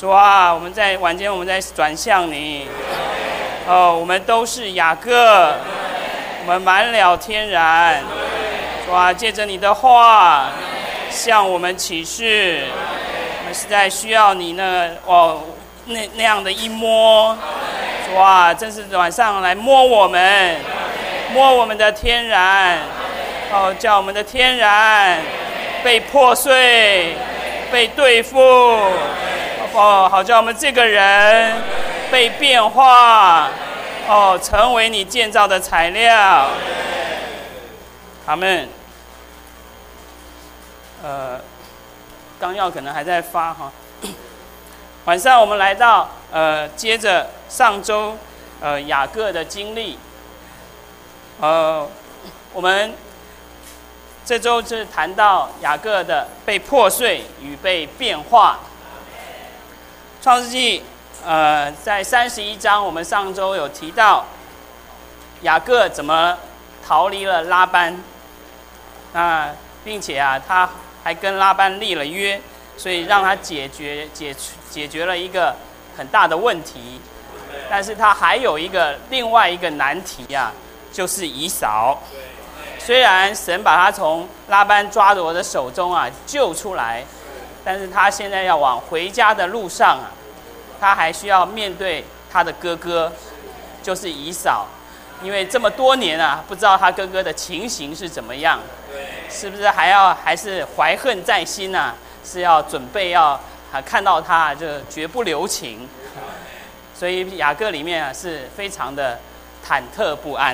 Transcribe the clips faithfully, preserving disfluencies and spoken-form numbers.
主啊，我们在晚间，我们在转向你。哦，我们都是雅各，我们满了天然。主啊，借着你的话向我们启示，我们实在需要你那哦那那样的一摸。主啊，真是晚上来摸我们，摸我们的天然。哦，叫我们的天然被破碎，被对付。哦，好叫我们这个人被变化，哦，成为你建造的材料。阿们。呃，纲要可能还在发哈。晚上我们来到呃，接着上周呃雅各的经历，呃，我们这周是谈到雅各的被破碎与被变化。创世纪，呃，在三十一章，我们上周有提到雅各怎么逃离了拉班，那并且啊，他还跟拉班立了约，所以让他解决解解决了一个很大的问题。但是他还有一个另外一个难题啊，就是以扫。虽然神把他从拉班抓夺的手中啊救出来，但是他现在要往回家的路上啊，他还需要面对他的哥哥，就是以扫，因为这么多年啊，不知道他哥哥的情形是怎么样，是不是还要还是怀恨在心啊？是要准备要啊看到他就绝不留情，所以雅各里面啊是非常的忐忑不安。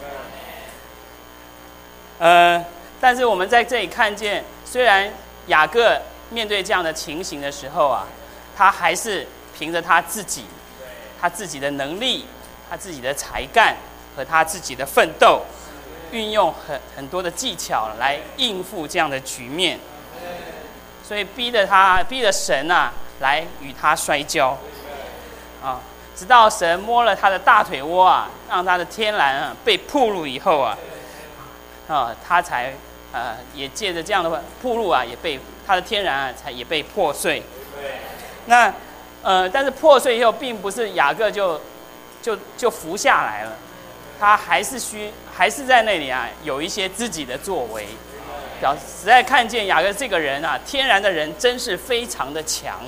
呃，但是我们在这里看见，虽然雅各面对这样的情形的时候啊，他还是凭着他自己，他自己的能力，他自己的才干和他自己的奋斗，运用很很多的技巧来应付这样的局面，所以逼着他，逼着神啊来与他摔跤，啊，直到神摸了他的大腿窝啊，让他的天然啊被暴露以后啊。啊，他才呃也借着这样的暴露啊，也被他的天然啊，才也被破碎。那呃，但是破碎以后，并不是雅各就就就服下来了，他还是需还是在那里啊，有一些自己的作为，表实在看见雅各这个人啊，天然的人真是非常的强。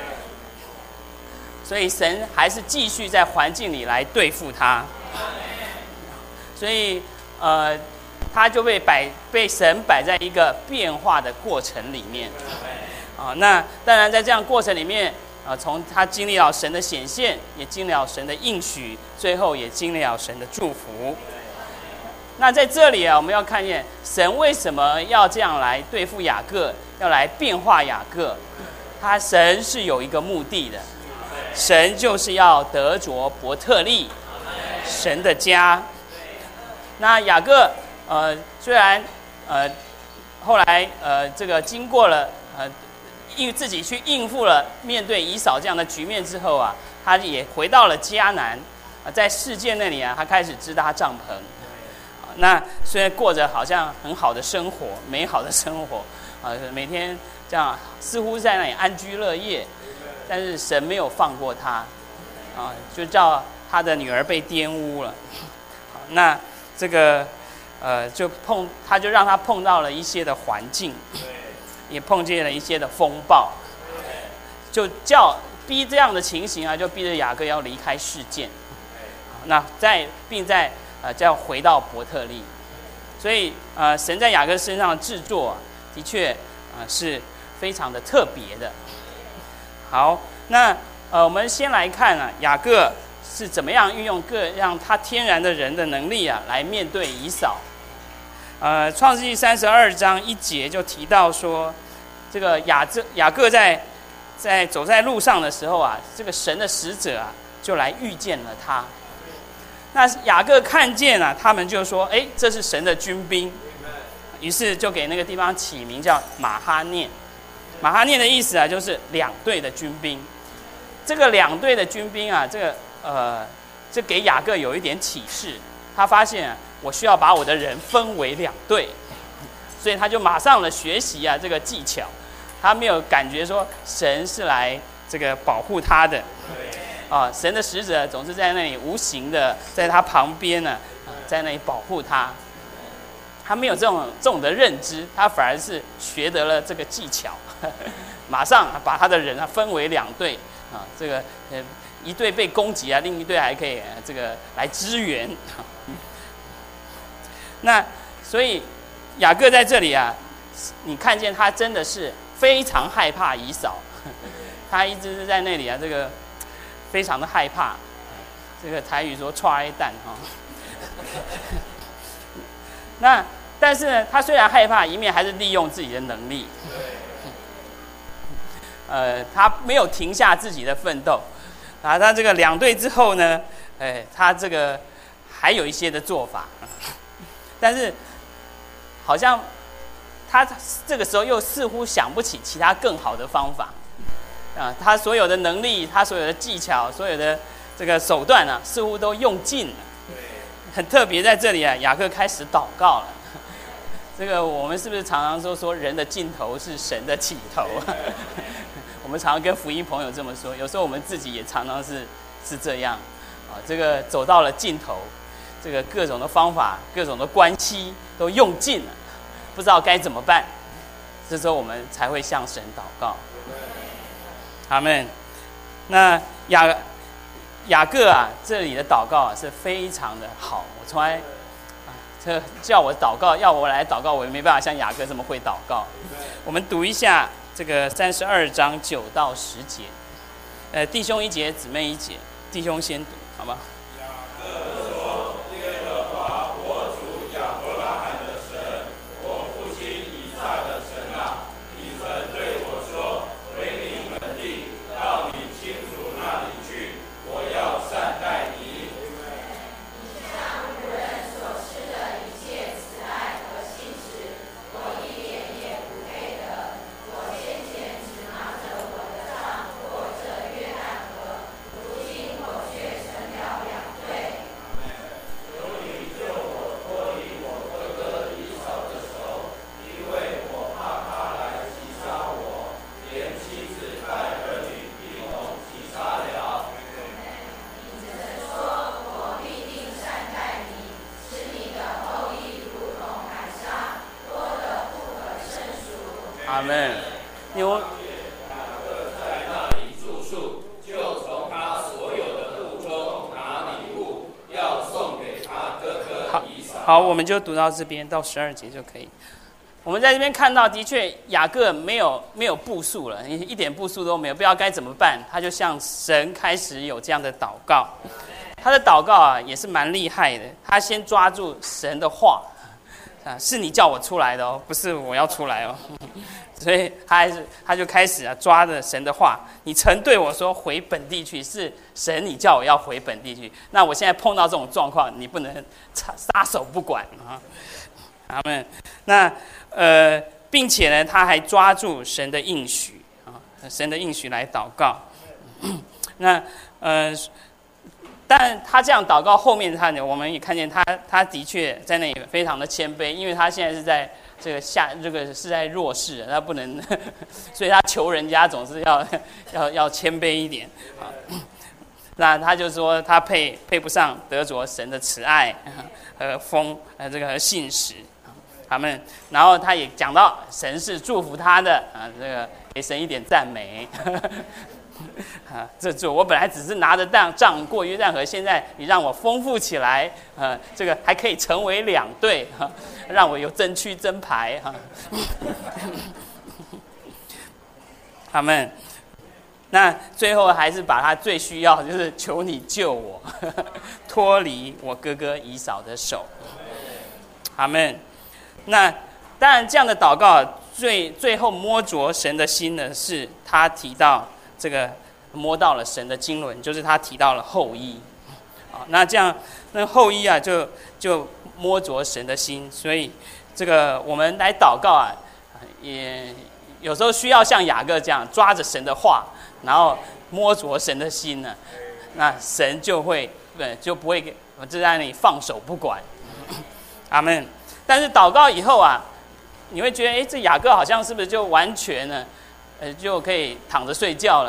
所以神还是继续在环境里来对付他，所以呃。他就被摆被神摆在一个变化的过程里面，啊，那当然在这样过程里面，啊，从他经历了神的显现，也经历了神的应许，最后也经历了神的祝福。那在这里啊，我们要看见神为什么要这样来对付雅各，要来变化雅各，他神是有一个目的的，神就是要得着伯特利，神的家。那雅各。呃，虽然呃后来呃这个经过了呃应自己去应付了面对以扫这样的局面之后啊，他也回到了迦南，啊，在世界那里啊，他开始支搭帐篷。啊，那虽然过着好像很好的生活，美好的生活，啊，每天这样似乎在那里安居乐业，但是神没有放过他，啊，就叫他的女儿被玷污了。好，那这个。呃，就碰，他就让他碰到了一些的环境，也碰见了一些的风暴，就叫逼这样的情形啊，就逼着雅各要离开世界。那在并在呃，就要回到伯特利，所以呃，神在雅各身上的制作、啊、的确啊、呃、是非常的特别的。好，那呃，我们先来看啊，雅各是怎么样运用各样他天然的人的能力啊，来面对以扫。呃，创世纪三十二章一节就提到说，这个雅各雅各在在走在路上的时候啊，这个神的使者啊就来遇见了他。那雅各看见啊，他们就说：“哎，这是神的军兵。”于是就给那个地方起名叫马哈念。马哈念的意思啊，就是两队的军兵。这个两队的军兵啊，这个呃，这给雅各有一点启示。他发现啊，我需要把我的人分为两队，所以他就马上了学习啊这个技巧。他没有感觉说神是来这个保护他的。啊，神的使者总是在那里无形的在他旁边呢，在那里保护他。他没有这种这种的认知，他反而是学得了这个技巧，马上把他的人啊分为两队啊，这个呃一队被攻击啊，另一队还可以、呃、这个来支援。那所以雅各在这里啊，你看见他真的是非常害怕以扫，他一直是在那里啊，这个非常的害怕，这个台语说“踹蛋”哈。那但是呢，他虽然害怕，一面还是利用自己的能力，呃，他没有停下自己的奋斗，啊，他这个两队之后呢，哎，他这个还有一些的做法，但是好像他这个时候又似乎想不起其他更好的方法，啊，他所有的能力，他所有的技巧，所有的这个手段啊，似乎都用尽了。很特别，在这里啊，雅各开始祷告了。这个我们是不是常常说说人的尽头是神的起头？我们常常跟福音朋友这么说，有时候我们自己也常常是是这样啊。这个走到了尽头，这个各种的方法、各种的关系都用尽了，不知道该怎么办。这时候我们才会向神祷告。阿们。那雅。雅各啊，这里的祷告啊是非常的好，我从来啊，这叫我祷告，要我来祷告，我也没办法像雅各这么会祷告。我们读一下这个三十二章九到十节，呃，弟兄一节，姊妹一节，弟兄先读，好吗？阿们。因为好，我们就读到这边，到十二节就可以。我们在这边看到，的确雅各没有没有步数了，一点步数都没有，不知道该怎么办。他就向神开始有这样的祷告。他的祷告啊，也是蛮厉害的。他先抓住神的话，啊，是你叫我出来的哦，不是我要出来哦。所以他还是他就开始啊抓着神的话，你曾对我说回本地去，是神你叫我要回本地去。那我现在碰到这种状况，你不能撒手不管啊。阿们。那呃，并且呢，他还抓住神的应许啊，神的应许来祷告。那呃，但他这样祷告后面他呢，我们也看见他他的确在那里非常的谦卑，因为他现在是在。这个下这个是在弱势，他不能，所以他求人家总是要要要谦卑一点啊。那他就说他配配不上得着神的慈爱和丰呃这个和信实，他们，然后他也讲到神是祝福他的啊，这个给神一点赞美。啊，这主我本来只是拿着杖杖过约旦河，现在你让我丰富起来，呃，这个还可以成为两队，啊，让我有争区争牌哈。他们，那最后还是把他最需要，就是求你救我，脱离我哥哥以扫的手。他们，那当然这样的祷告，最最后摸着神的心呢，是他提到。这个摸到了神的经纶，就是他提到了后裔，啊，那这样那后裔啊，就就摸着神的心，所以这个我们来祷告啊，也有时候需要像雅各这样抓着神的话，然后摸着神的心呢，那神就会对就不会就在那里放手不管，阿们。但是祷告以后啊，你会觉得，哎，这雅各好像是不是就完全呢？呃，就可以躺着睡觉了，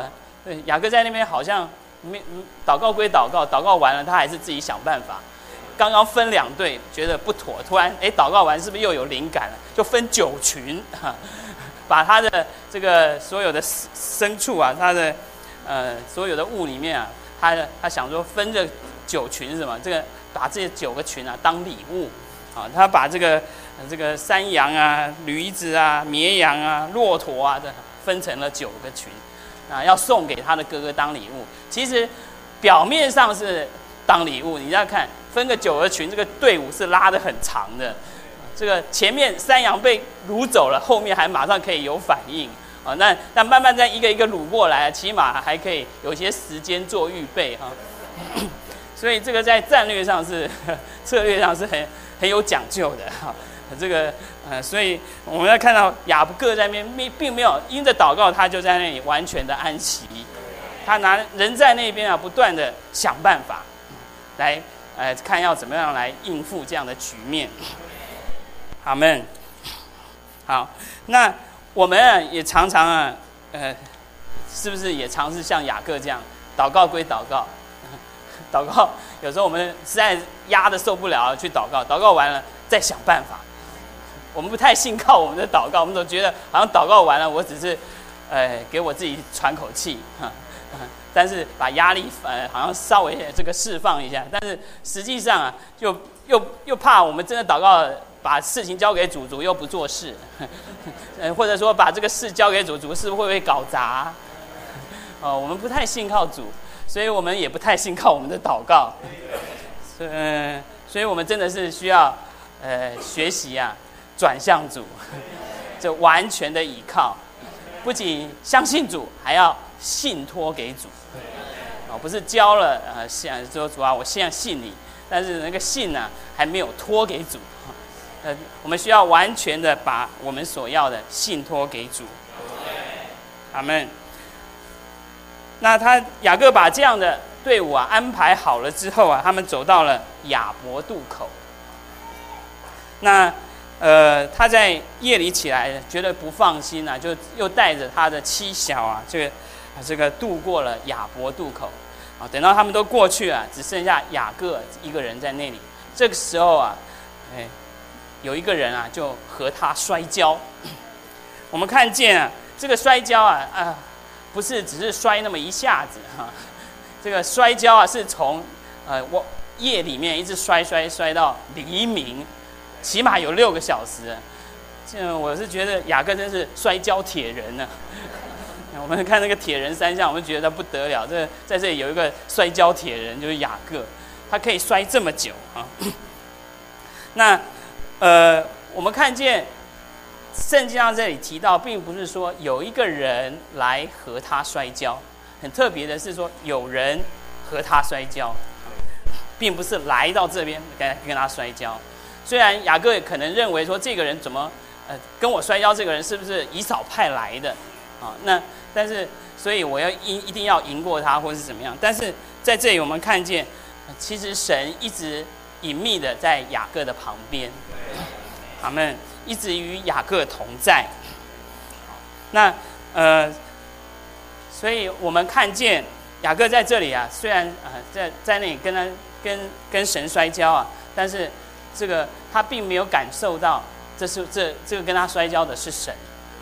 对，雅各在那边好像没祷告归祷告，祷告完了他还是自己想办法。刚刚分两队，觉得不妥，突然哎，祷告完是不是又有灵感了？就分九群，把他的这个所有的牲畜啊，他的呃所有的物里面啊，他他想说分这九群是什么？这个把这九个群啊当礼物啊，他把这个这个山羊啊、驴子啊、绵羊啊、骆驼啊的分成了九个群啊，要送给他的哥哥当礼物。其实表面上是当礼物，你要看。分个九个群，这个队伍是拉得很长的。这个前面山羊被掳走了，后面还马上可以有反应啊。那那慢慢再一个一个掳过来，起码还可以有些时间做预备哈。所以这个在战略上是策略上是很很有讲究的哈。这个呃，所以我们要看到雅各在那边并没有因着祷告，他就在那里完全的安息。他拿人在那边啊，不断的想办法来。呃，看要怎么样来应付这样的局面。阿们。好，那我们啊也常常啊，呃，是不是也尝试像雅各这样，祷告归祷告，祷告有时候我们实在压得受不了了，去祷告，祷告完了再想办法。我们不太信靠我们的祷告，我们都觉得好像祷告完了，我只是，呃，给我自己喘口气哈。但是把压力呃好像稍微这个释放一下，但是实际上啊，就又又怕我们真的祷告，把事情交给主，主又不做事，呃或者说把这个事交给主，主是会不会搞砸？哦，我们不太信靠主，所以我们也不太信靠我们的祷告，嗯、呃，所以我们真的是需要呃学习啊，转向主，就完全的倚靠，不仅相信主，还要信托给主。哦，不是交了，呃，想说主啊，我现在信你，但是那个信呢、啊，还没有托给主，呃，我们需要完全的把我们所要的信托给主。阿们。那他雅各把这样的队伍啊安排好了之后啊，他们走到了雅博渡口。那呃，他在夜里起来，觉得不放心啊，就又带着他的妻小啊，这个。这个渡过了雅博渡口，啊，等到他们都过去啊，只剩下雅各一个人在那里。这个时候啊，哎，有一个人啊，就和他摔跤。我们看见啊，这个摔跤啊，啊，不是只是摔那么一下子哈、啊，这个摔跤啊，是从呃我夜里面一直摔摔摔到黎明，起码有六个小时。这我是觉得雅各真是摔跤铁人呢、啊。我们看那个铁人三项，我们觉得他不得了。这在这里有一个摔跤铁人，就是雅各，他可以摔这么久啊。那呃，我们看见圣经上这里提到，并不是说有一个人来和他摔跤，很特别的是说有人和他摔跤，并不是来到这边跟跟他摔跤。虽然雅各可能认为说这个人怎么呃跟我摔跤，这个人是不是以扫派来的啊？那但是，所以我要一一定要赢过他，或是怎么样？但是在这里我们看见，其实神一直隐秘的在雅各的旁边，他们一直与雅各同在。那呃，所以我们看见雅各在这里啊，虽然啊、呃、在在那里跟他跟跟神摔跤啊，但是这个他并没有感受到，这是这这个跟他摔跤的是神。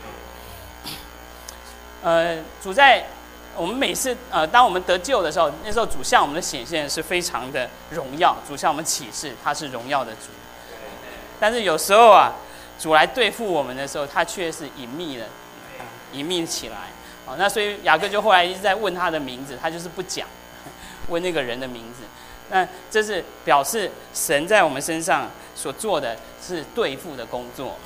呃，主在我们每次呃，当我们得救的时候，那时候主向我们的显现是非常的荣耀，主向我们启示他是荣耀的主。但是有时候啊，主来对付我们的时候，他却是隐秘的，啊、隐秘起来。啊、哦，那所以雅各就后来一直在问他的名字，他就是不讲，问那个人的名字。那这是表示神在我们身上所做的是对付的工作。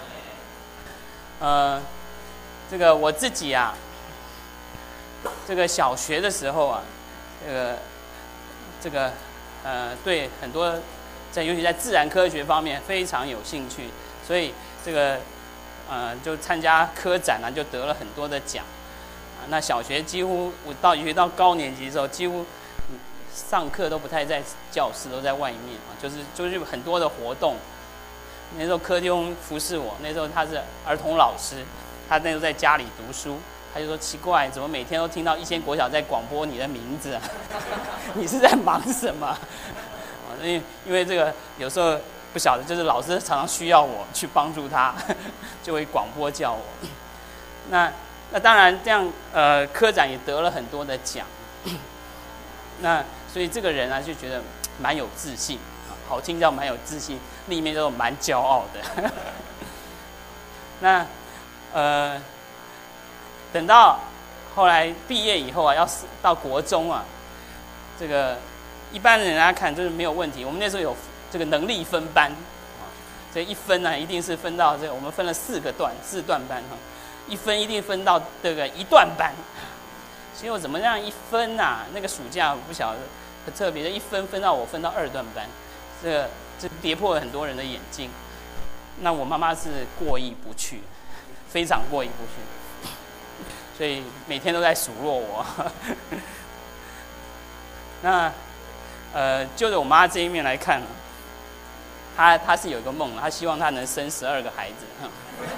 呃。这个我自己啊，这个小学的时候啊，这个这个呃，对很多在尤其在自然科学方面非常有兴趣，所以这个呃就参加科展啊，就得了很多的奖。啊，那小学几乎我到尤其到高年级的时候，几乎上课都不太在教室，都在外面啊，就是就是很多的活动。那时候柯弟兄服侍我，那时候他是儿童老师。他那时候在家里读书， 他就说奇怪，怎么每天都听到一仙国小在广播你的名字啊？你是在忙什么？因为因为这个有时候不晓得，就是老师常常需要我去帮助他，就会广播叫我。那那当然这样，呃，科长也得了很多的奖。那所以这个人啊就觉得蛮有自信，好听叫蛮有自信，另一面叫做蛮骄傲的。那呃。等到后来毕业以后啊，要到国中啊，这个一般人家看就是没有问题。我们那时候有这个能力分班，啊，这一分呢、啊、一定是分到这个，我们分了四个段，四段班哈，一分一定分到这个一段班。结果怎么样一分啊？那个暑假我不晓得，很特别的，一分分到我分到二段班，这个这跌破了很多人的眼镜。那我妈妈是过意不去，非常过意不去。所以每天都在数落我。那呃，就着我妈这一面来看，她她是有一个梦，她希望她能生十二个孩子。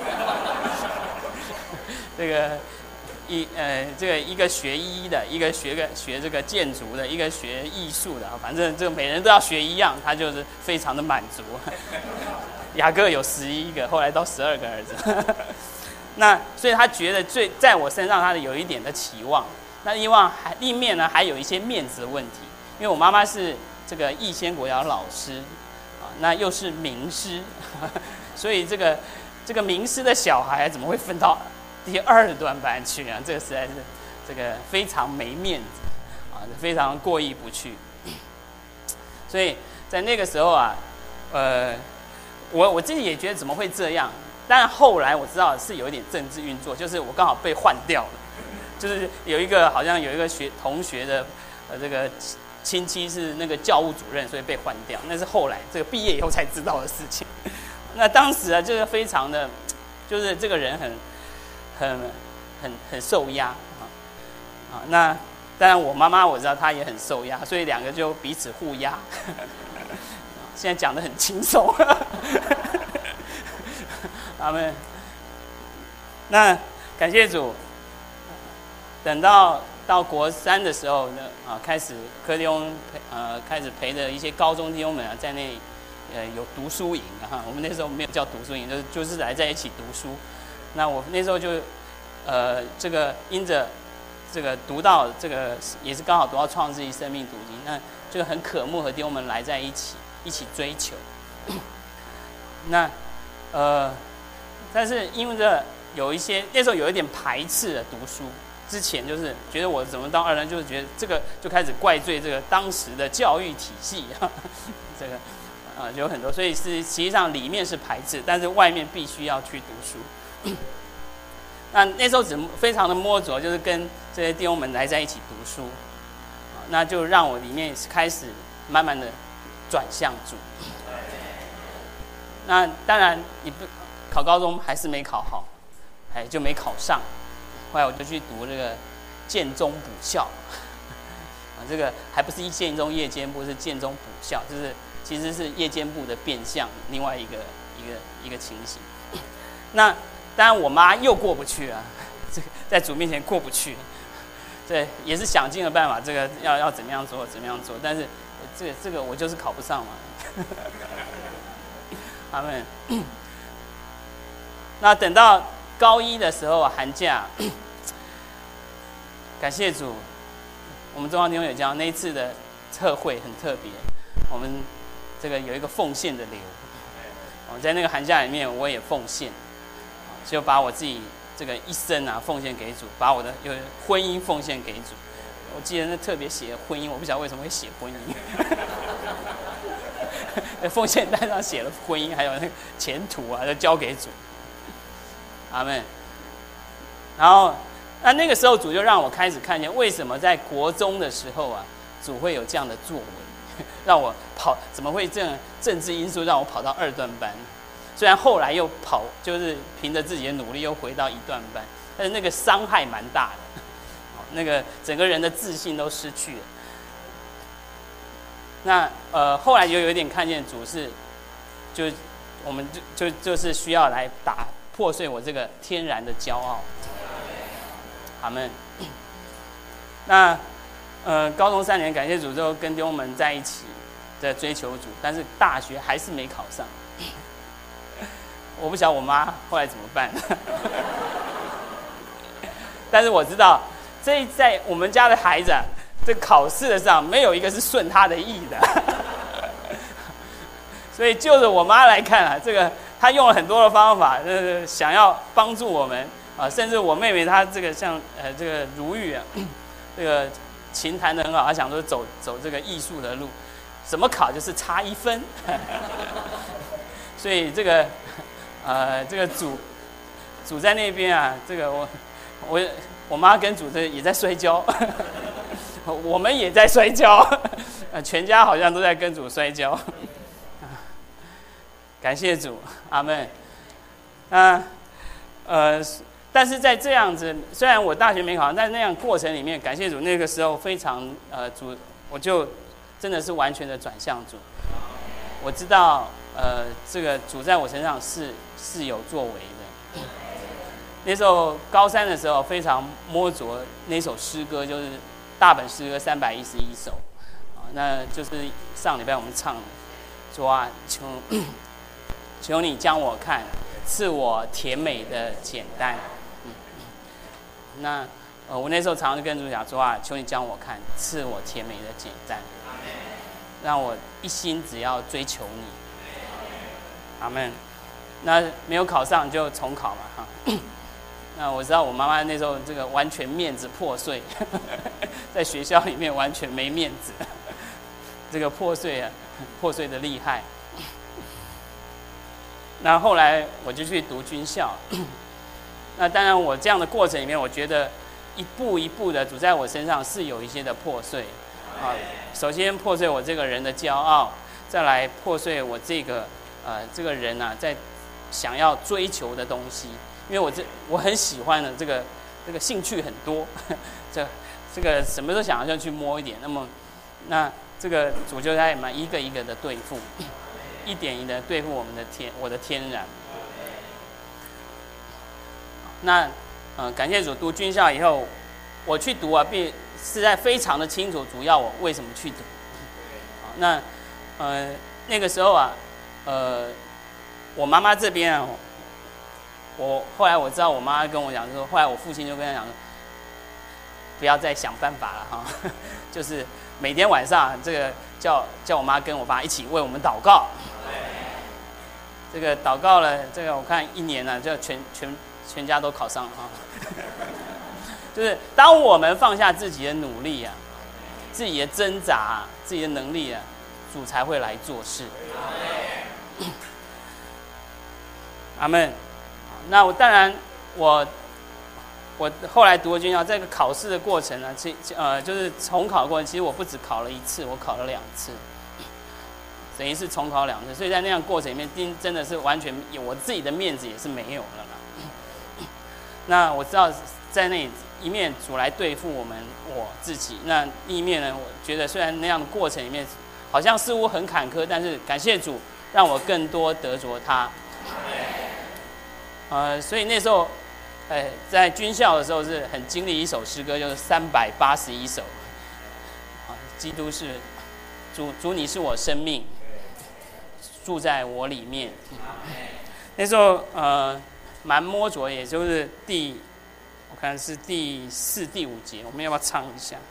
这个一呃，这个一个学医的，一个学个学这个建筑的，一个学艺术的，反正这个每人都要学一样，她就是非常的满足。雅各有十一个，后来到十二个儿子。那所以他觉得最在我身上，他的有一点的期望。那另外还另一面呢，还有一些面子的问题。因为我妈妈是这个逸仙国小老师，啊，那又是名师，所以这个这个名师的小孩怎么会分到第二段班去啊？这个实在是这个非常没面子，啊，非常过意不去。所以在那个时候啊，呃，我我自己也觉得怎么会这样？但后来我知道是有一点政治运作，就是我刚好被换掉了，就是有一个好像有一个学同学的呃这个亲戚是那个教务主任，所以被换掉。那是后来这个毕业以后才知道的事情。那当时啊，就是非常的，就是这个人很很很很受压啊啊。那当然我妈妈我知道她也很受压，所以两个就彼此互压。现在讲得很轻松。阿们。那感谢主，等到到国三的时候呢，啊，开始柯弟兄呃开始陪着一些高中弟兄们啊，在那里呃有读书营啊，我们那时候没有叫读书营，就是就是来在一起读书。那我那时候就呃这个因着这个读到这个也是刚好读到创世纪生命读经，那就很渴慕和弟兄们来在一起一起追求。那呃。但是因为有一些那时候有一点排斥的读书，之前就是觉得我怎么当二人，就是觉得这个就开始怪罪这个当时的教育体系，这个啊、呃、有很多，所以是实际上里面是排斥，但是外面必须要去读书。那那时候只非常的摸着，就是跟这些弟兄们来在一起读书，那就让我里面开始慢慢的转向主。那当然你不。考高中还是没考好，哎，就没考上。后来我就去读这个建中补校，啊，这个还不是建中夜间部，是建中补校，就是其实是夜间部的变相，另外一个一个一个情形。那当然我妈又过不去啊，这个在主面前过不去，对，也是想尽了办法，这个要要怎么样做怎么样做，但是这个这个我就是考不上嘛。阿们。那等到高一的时候啊，寒假，感谢主，我们中央弟兄有教那一次的特会很特别，我们这个有一个奉献的流，我在那个寒假里面我也奉献，就把我自己这个一生啊奉献给主，把我的有婚姻奉献给主。我记得那特别写婚姻，我不晓得为什么会写婚姻。奉献单上写了婚姻，还有那个前途啊，就交给主。阿们。然后，那那个时候主就让我开始看见，为什么在国中的时候啊，主会有这样的作为，让我跑，怎么会这样政治因素让我跑到二段班？虽然后来又跑，就是凭着自己的努力又回到一段班，但是那个伤害蛮大的，那个整个人的自信都失去了。那呃，后来就有一点看见主是，就我们就就就是需要来打破碎我这个天然的骄傲。 阿们。那呃，高中三年感谢主之后，跟弟兄们在一起在追求主，但是大学还是没考上。我不晓得我妈后来怎么办。但是我知道，这在我们家的孩子、啊，这考试的上没有一个是顺他的意的。所以就着我妈来看啊，这个她用了很多的方法，呃，想要帮助我们啊，甚至我妹妹她这个像呃这个如玉啊，这个琴弹得很好，她想说走走这个艺术的路，怎么考就是差一分。所以这个呃这个主主在那边啊，这个我我我妈跟主这也在摔跤，我们也在摔跤，全家好像都在跟主摔跤。感谢主，阿们。那呃，但是在这样子，虽然我大学没考上，但是那样过程里面，感谢主，那个时候非常呃主，我就真的是完全的转向主。我知道呃，这个主在我身上是是有作为的。那时候高三的时候，非常摸着那首诗歌，就是大本诗歌三百一十一首啊，那就是上礼拜我们唱的，主啊，求。求你将我看，赐我甜美的简单。嗯、那呃，我那时候常常跟主讲说啊，求你将我看，赐我甜美的简单，让我一心只要追求你。阿们。那没有考上就重考嘛哈。那我知道我妈妈那时候这个完全面子破碎，在学校里面完全没面子，这个破碎啊，破碎的厉害。那后来我就去读军校，那当然我这样的过程里面，我觉得一步一步的主在我身上是有一些的破碎啊。首先破碎我这个人的骄傲，再来破碎我这个呃这个人啊在想要追求的东西，因为我这我很喜欢的这个这个兴趣很多，这这个什么都想要去摸一点。那么那这个主就在蛮一个一个的对付。一点一点的对付我们的天，我的天然。那呃，感谢主，读军校以后，我去读啊，并是在非常的清楚主要我为什么去读。那呃那个时候啊，呃，我妈妈这边啊，我后来我知道我妈跟我讲说，后来我父亲就跟她讲说，不要再想办法了哈，就是每天晚上这个叫叫我妈跟我爸一起为我们祷告。这个祷告了，这个我看一年呢、啊，就全全全家都考上了啊。就是当我们放下自己的努力啊，自己的挣扎、啊、自己的能力啊，主才会来做事。阿们。那我当然我我后来读了军校，这个考试的过程呢，其呃就是重考的过程，其实我不止考了一次，我考了两次。等于是重考两次，所以在那样过程里面，真的是完全有我自己的面子也是没有了啦。那我知道在那一面主来对付我们我自己，那另一面呢，我觉得虽然那样的过程里面好像似乎很坎坷，但是感谢主让我更多得着他。呃，所以那时候，呃，在军校的时候是很经历一首诗歌，就是三百八十一首。啊，基督是主，主你是我生命。住在我里面，那时候呃蛮摸着，也就是第，我看是第四、第五节，我们要不要唱一下？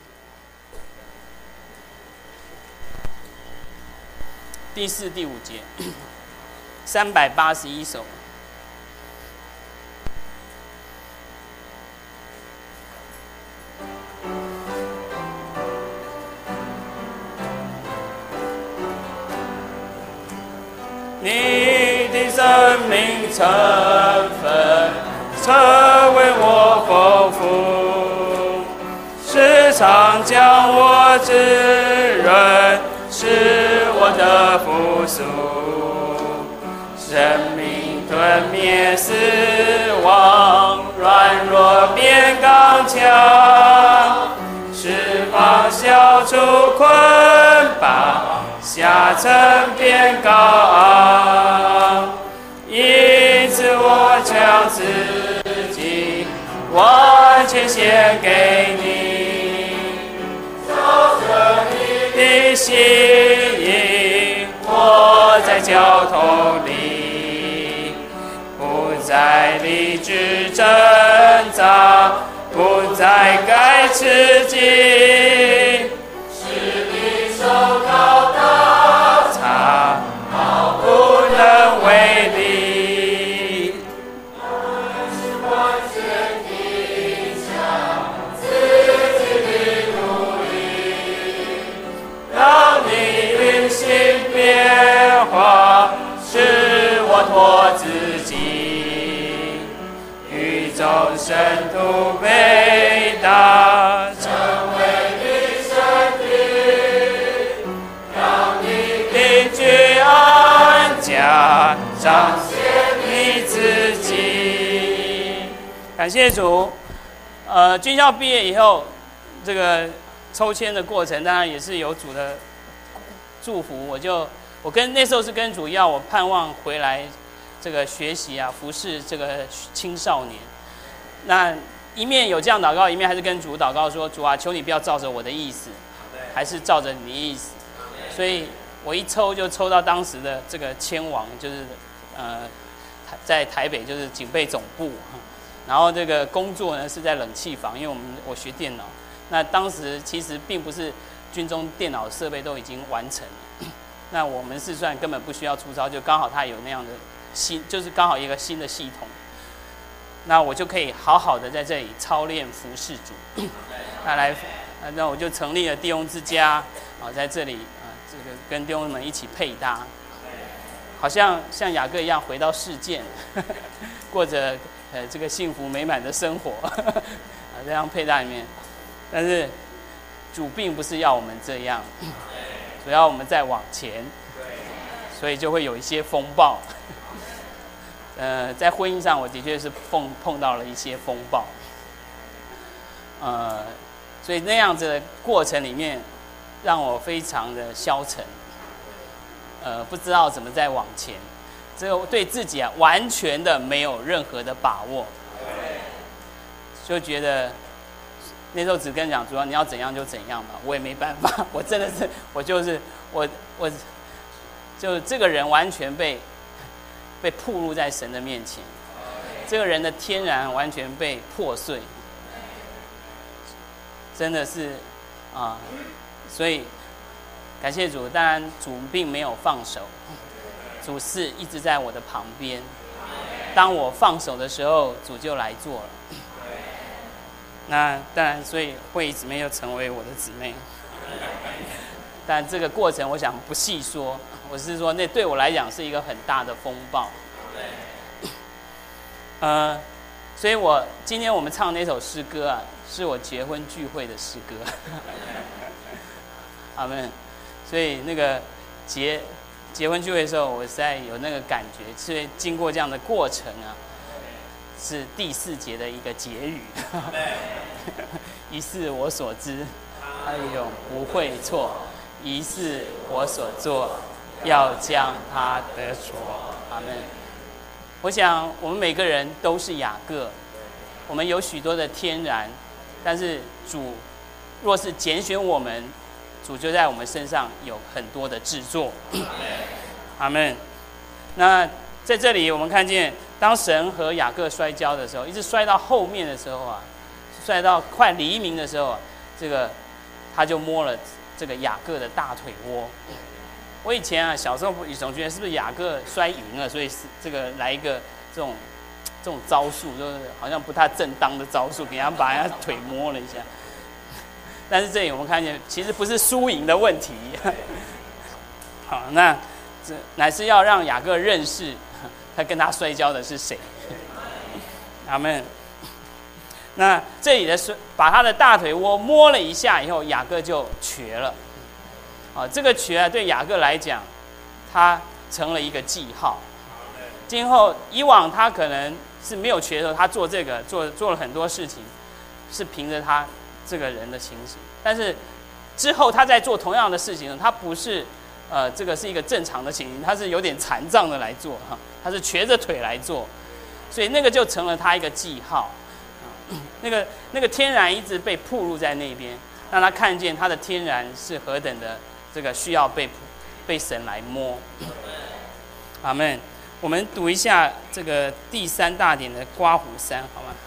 第四、第五节，三百八十一首。你的生命成分成为我丰富，时常将我滋润，是我的复苏。生命吞灭死亡，软弱变刚强，释放消除捆绑，下沉变高昂，因此我将自己完全献给你，照着你的心意，活在交通里，不再立志挣扎，不再该吃惊，使你受到打擦，无能为力。变化使我脱自己，宇宙深度伟大，成为你身体，让你定居安家，彰显你自己。感谢主。呃，军校毕业以后，这个抽签的过程当然也是有主的祝福，我就我跟那时候是跟主要，我盼望回来这个学习啊，服侍这个青少年。那一面有这样祷告，一面还是跟主祷告说：主啊，求你不要照着我的意思，还是照着你的意思。所以我一抽就抽到当时的这个签王，就是呃在台北就是警备总部，然后这个工作呢是在冷气房，因为我们我学电脑。那当时其实并不是军中电脑设备都已经完成了，那我们是算根本不需要出操，就刚好他有那样的新，就是刚好一个新的系统，那我就可以好好的在这里操练服侍主。那来，那我就成立了弟兄之家啊，在这里啊，这个跟弟兄们一起配搭，好像像雅各一样回到世界，过着呃这个幸福美满的生活啊，这样配搭里面。但是主并不是要我们这样，主要我们再往前，所以就会有一些风暴。呃，在婚姻上，我的确是碰碰到了一些风暴，呃，所以那样子的过程里面，让我非常的消沉，呃，不知道怎么再往前，这个对自己啊完全的没有任何的把握，就觉得。那时候只跟讲主要你要怎样就怎样吧，我也没办法，我真的是我就是我我就这个人完全被被暴露在神的面前，这个人的天然完全被破碎，真的是啊、呃，所以感谢主，当然主并没有放手，主是一直在我的旁边，当我放手的时候，主就来做了。那当然，所以慧仪姊妹又成为我的姊妹。但这个过程，我想不细说。我是说，那对我来讲是一个很大的风暴。呃，所以我今天我们唱那首诗歌啊，是我结婚聚会的诗歌。阿们。所以那个结结婚聚会的时候，我实在有那个感觉，是经过这样的过程啊。是第四节的一个结语，一是我所知，他永不会错；一是我所做，要将他得着。阿们。我想我们每个人都是雅各，我们有许多的天然，但是主若是拣选我们，主就在我们身上有很多的制作。阿们。那在这里我们看见。当神和雅各摔跤的时候，一直摔到后面的时候啊，摔到快黎明的时候啊，这个他就摸了这个雅各的大腿窝。我以前啊小时候总觉得是不是雅各摔赢了，所以是这个来一个这种这种招数，就是好像不太正当的招数，给他把人家腿摸了一下。但是这里我们看见，其实不是输赢的问题。好，那这乃是要让雅各认识。他跟他摔跤的是谁？阿们。那这里的是把他的大腿窝摸了一下以后，雅各就瘸了。啊，这个瘸啊，对雅各来讲，他成了一个记号。今后以往他可能是没有瘸的时候，他做这个做做了很多事情，是凭着他这个人的情形。但是之后他在做同样的事情，他不是。呃，这个是一个正常的情形，他是有点残障的来做哈，他是瘸着腿来做，所以那个就成了他一个记号。 那个那个天然一直被暴露在那边，让他看见他的天然是何等的这个需要被被神来摸。阿们。我们读一下这个第三大点的刮胡山，好吗？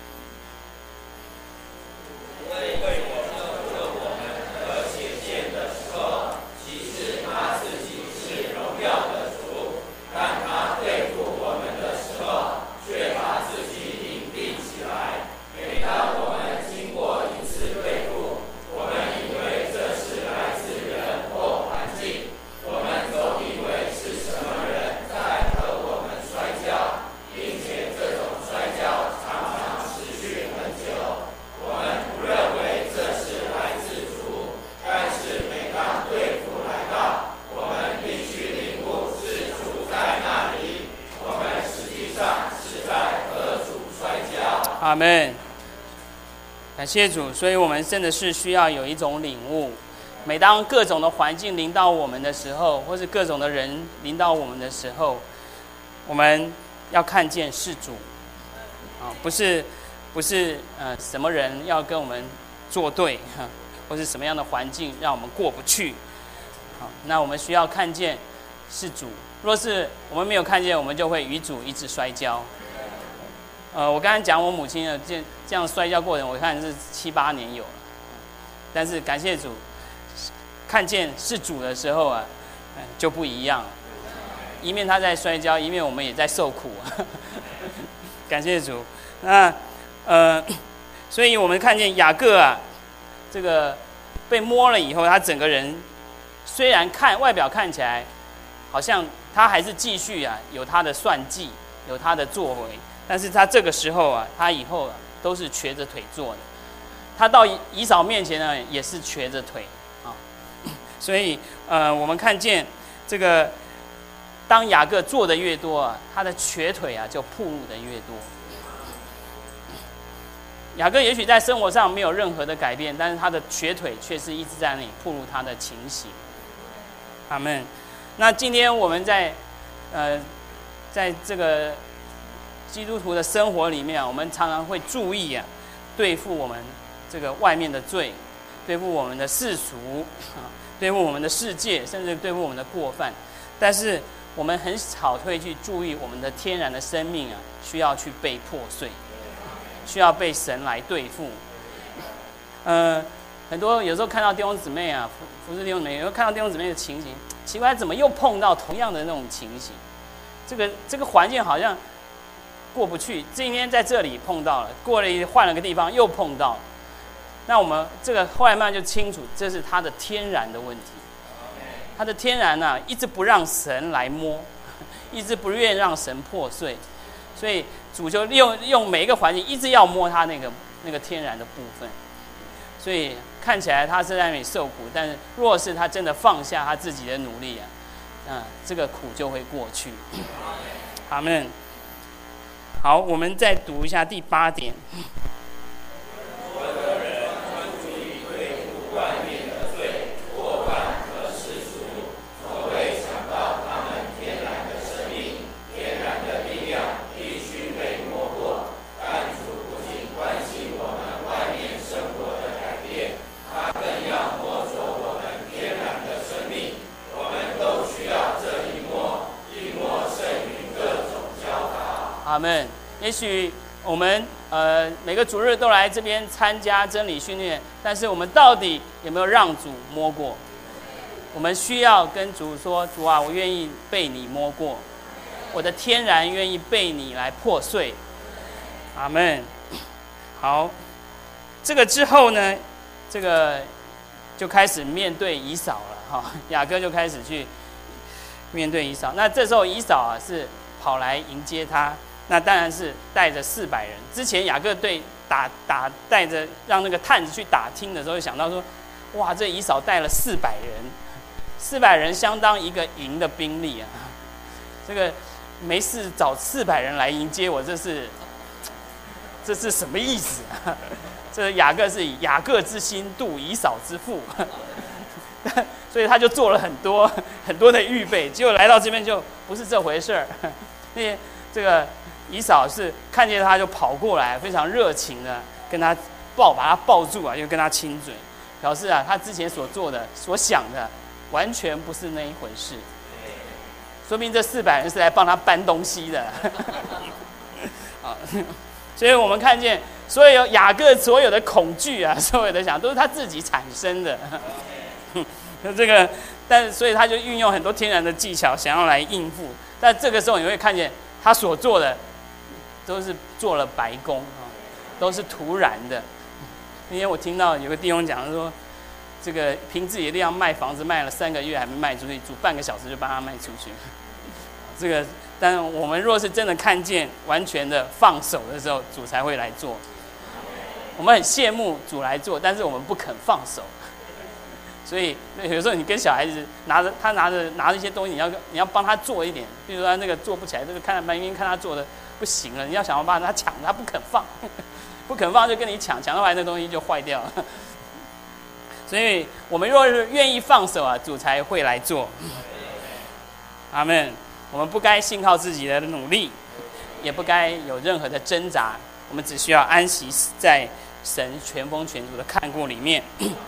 阿们，感谢主。所以我们真的是需要有一种领悟，每当各种的环境临到我们的时候，或是各种的人临到我们的时候，我们要看见是主啊，不是不是呃什么人要跟我们作对，或是什么样的环境让我们过不去。好，那我们需要看见是主。若是我们没有看见，我们就会与主一直摔跤。呃，我刚才讲我母亲的这这样摔跤过程，我看是七八年有了，但是感谢主，看见是主的时候啊，就不一样了。一面他在摔跤，一面我们也在受苦。感谢主。那呃，所以我们看见雅各啊，这个被摸了以后，他整个人虽然看外表看起来好像他还是继续啊有他的算计，有他的作为。但是他这个时候啊，他以后啊都是瘸着腿坐的。他到以扫面前呢，也是瘸着腿啊。所以呃，我们看见这个，当雅各做的越多啊，他的瘸腿啊就暴露的越多。雅各也许在生活上没有任何的改变，但是他的瘸腿却是一直在那里暴露他的情形。阿们。那今天我们在呃，在这个基督徒的生活里面啊，我们常常会注意啊，对付我们这个外面的罪，对付我们的世俗，对付我们的世界，甚至对付我们的过犯。但是我们很少会去注意我们的天然的生命啊，需要去被破碎，需要被神来对付。呃，很多有时候看到弟兄姊妹啊，服服侍弟兄姊妹，有时候看到弟兄姊妹的情形，奇怪，怎么又碰到同样的那种情形？这个这个环境好像过不去，今天在这里碰到了，过了换了个地方又碰到了。那我们这个后来慢慢就清楚，这是他的天然的问题。他的天然啊，一直不让神来摸，一直不愿让神破碎，所以主就用用每一个环境，一直要摸他那个那个天然的部分。所以看起来他是在那里受苦，但是若是他真的放下他自己的努力啊，嗯，这个苦就会过去。阿们。好，我们再读一下第八点。阿们。也许我们呃每个主日都来这边参加真理训练，但是我们到底有没有让主摸过？我们需要跟主说：主啊，我愿意被你摸过，我的天然愿意被你来破碎。阿们。好，这个之后呢，这个就开始面对以扫了哈，雅各就开始去面对以扫。那这时候以扫啊是跑来迎接他。那当然是带着四百人。之前雅各对打打带着让那个探子去打听的时候，想到说，哇，这以扫带了四百人，四百人相当一个营的兵力啊！这个没事找四百人来迎接我，这是这是什么意思啊？这雅各是以雅各之心度以扫之腹，所以他就做了很多很多的预备，结果来到这边就不是这回事儿。那这个以扫是看见他就跑过来，非常热情的跟他抱，把他抱住啊，又跟他亲嘴，表示啊，他之前所做的、所想的，完全不是那一回事。说明这四百人是来帮他搬东西的。啊，所以我们看见所有雅各所有的恐惧啊，所有的想，都是他自己产生的。这个，但是所以他就运用很多天然的技巧，想要来应付。但这个时候你会看见他所做的都是做了白工啊，都是突然的。那天我听到有个弟兄讲说，这个凭自己的力量卖房子卖了三个月还没卖出去，主半个小时就帮他卖出去。这个，但我们若是真的看见完全的放手的时候，主才会来做。我们很羡慕主来做，但是我们不肯放手。所以有时候你跟小孩子拿着他拿着拿着一些东西，你要你要帮他做一点，比如说他那个做不起来，就是看了半天看他做的不行了，你要想要把他抢，他不肯放，不肯放就跟你抢，抢到来那东西就坏掉了。所以我们若是愿意放手啊，主才会来做。阿们。我们不该信靠自己的努力，也不该有任何的挣扎，我们只需要安息在神全丰全足的看顾里面。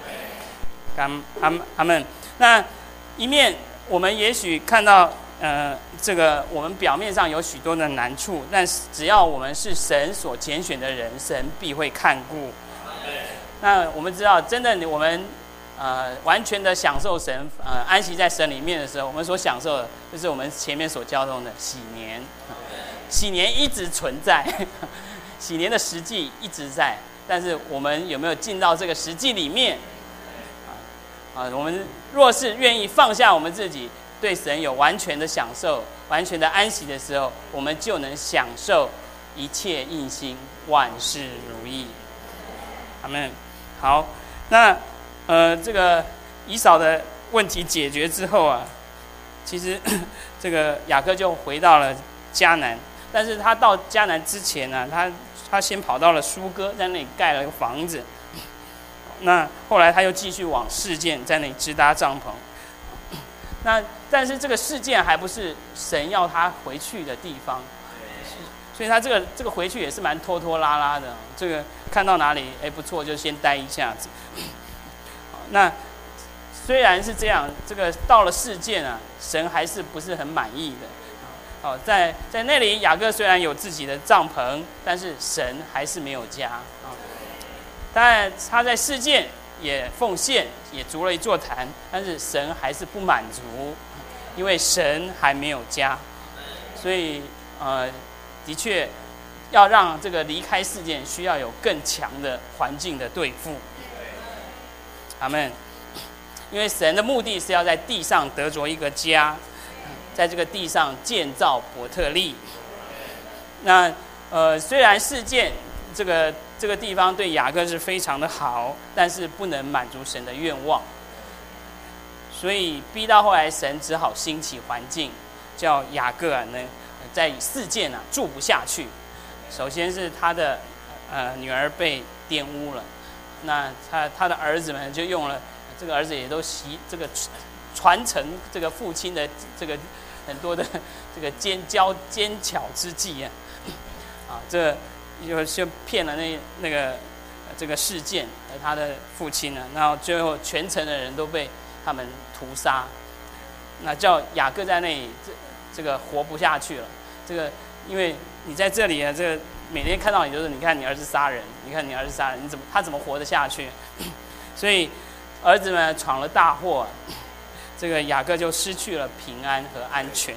阿们。那一面我们也许看到，呃，这个我们表面上有许多的难处，但是只要我们是神所拣选的人，神必会看顾。那我们知道，真的我们呃完全的享受神，呃安息在神里面的时候，我们所享受的就是我们前面所教导的喜年。喜年一直存在，喜年的实际一直在，但是我们有没有进到这个实际里面？啊，我们若是愿意放下我们自己，对神有完全的享受、完全的安息的时候，我们就能享受一切应心，万事如意。阿们。好，那呃，这个以扫的问题解决之后啊，其实这个雅各就回到了迦南，但是他到迦南之前呢、啊，他他先跑到了苏哥，在那里盖了个房子。那后来他又继续往示剑，在那里支搭帐篷。那但是这个示剑还不是神要他回去的地方，所以他这个这个回去也是蛮拖拖拉拉的。这个看到哪里哎不错，就先待一下子。那虽然是这样，这个到了示剑啊，神还是不是很满意的。哦，在在那里雅各虽然有自己的帐篷，但是神还是没有家啊。当然，他在示剑也奉献，也筑了一座坛，但是神还是不满足，因为神还没有家，所以呃，的确要让这个离开示剑，需要有更强的环境的对付。阿们。因为神的目的是要在地上得着一个家，在这个地上建造伯特利。那呃，虽然示剑这个。这个地方对雅各是非常的好，但是不能满足神的愿望，所以逼到后来，神只好兴起环境，叫雅各啊呢在示剑啊住不下去。首先是他的呃女儿被玷污了，那他他的儿子们就用了这个儿子也都习这个传承这个父亲的这个很多的这个奸交奸巧之计啊，啊这。就就骗了那那个这个示剑和他的父亲呢，然后最后全城的人都被他们屠杀，那叫雅各在那里这这个活不下去了。这个因为你在这里啊，这个每天看到你就是你看你儿子杀人，你看你儿子杀人，你怎么他怎么活得下去？所以儿子们闯了大祸，这个雅各就失去了平安和安全。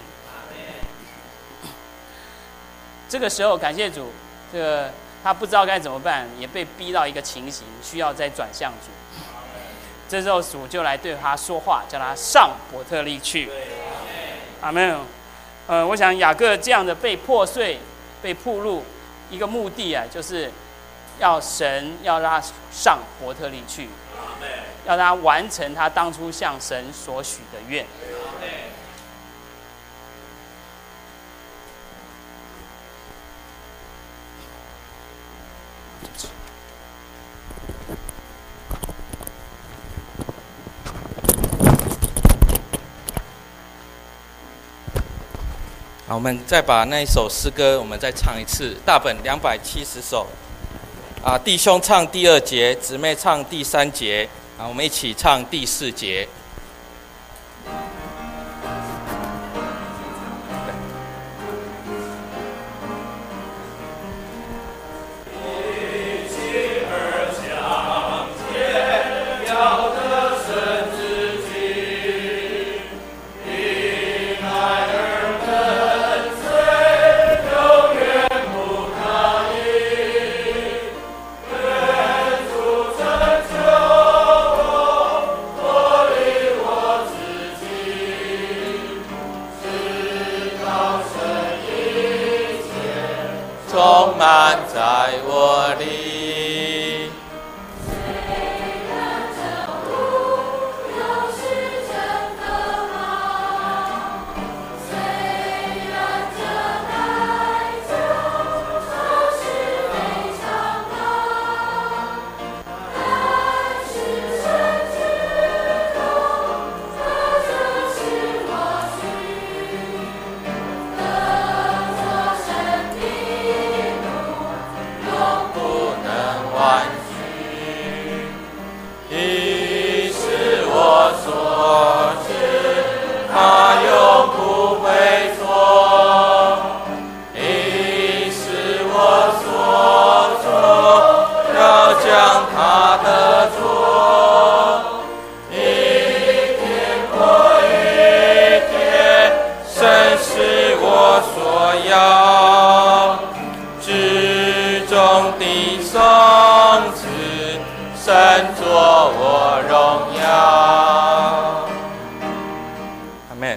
这个时候感谢主。这个他不知道该怎么办，也被逼到一个情形，需要再转向主。这时候主就来对他说话，叫他上伯特利去。阿们。呃，我想雅各这样的被破碎、被暴露，一个目的啊，就是要神要让他上伯特利去，要他完成他当初向神所许的愿。 好，我们再把那一首诗歌，我们再唱一次，大本两百七十首。 啊，弟兄唱第二节，姊妹唱第三节，啊，我们一起唱第四节。充满在我里， 谁人证悟，又是真的吗？虽然这代价它是非常大，但是神知道，它就是我需得着生命。 不能挽回，已是我所知，它永不会错。已是我所做，要将它得着。一天过一天，神是我所要。中的松子，神作我荣耀。阿们。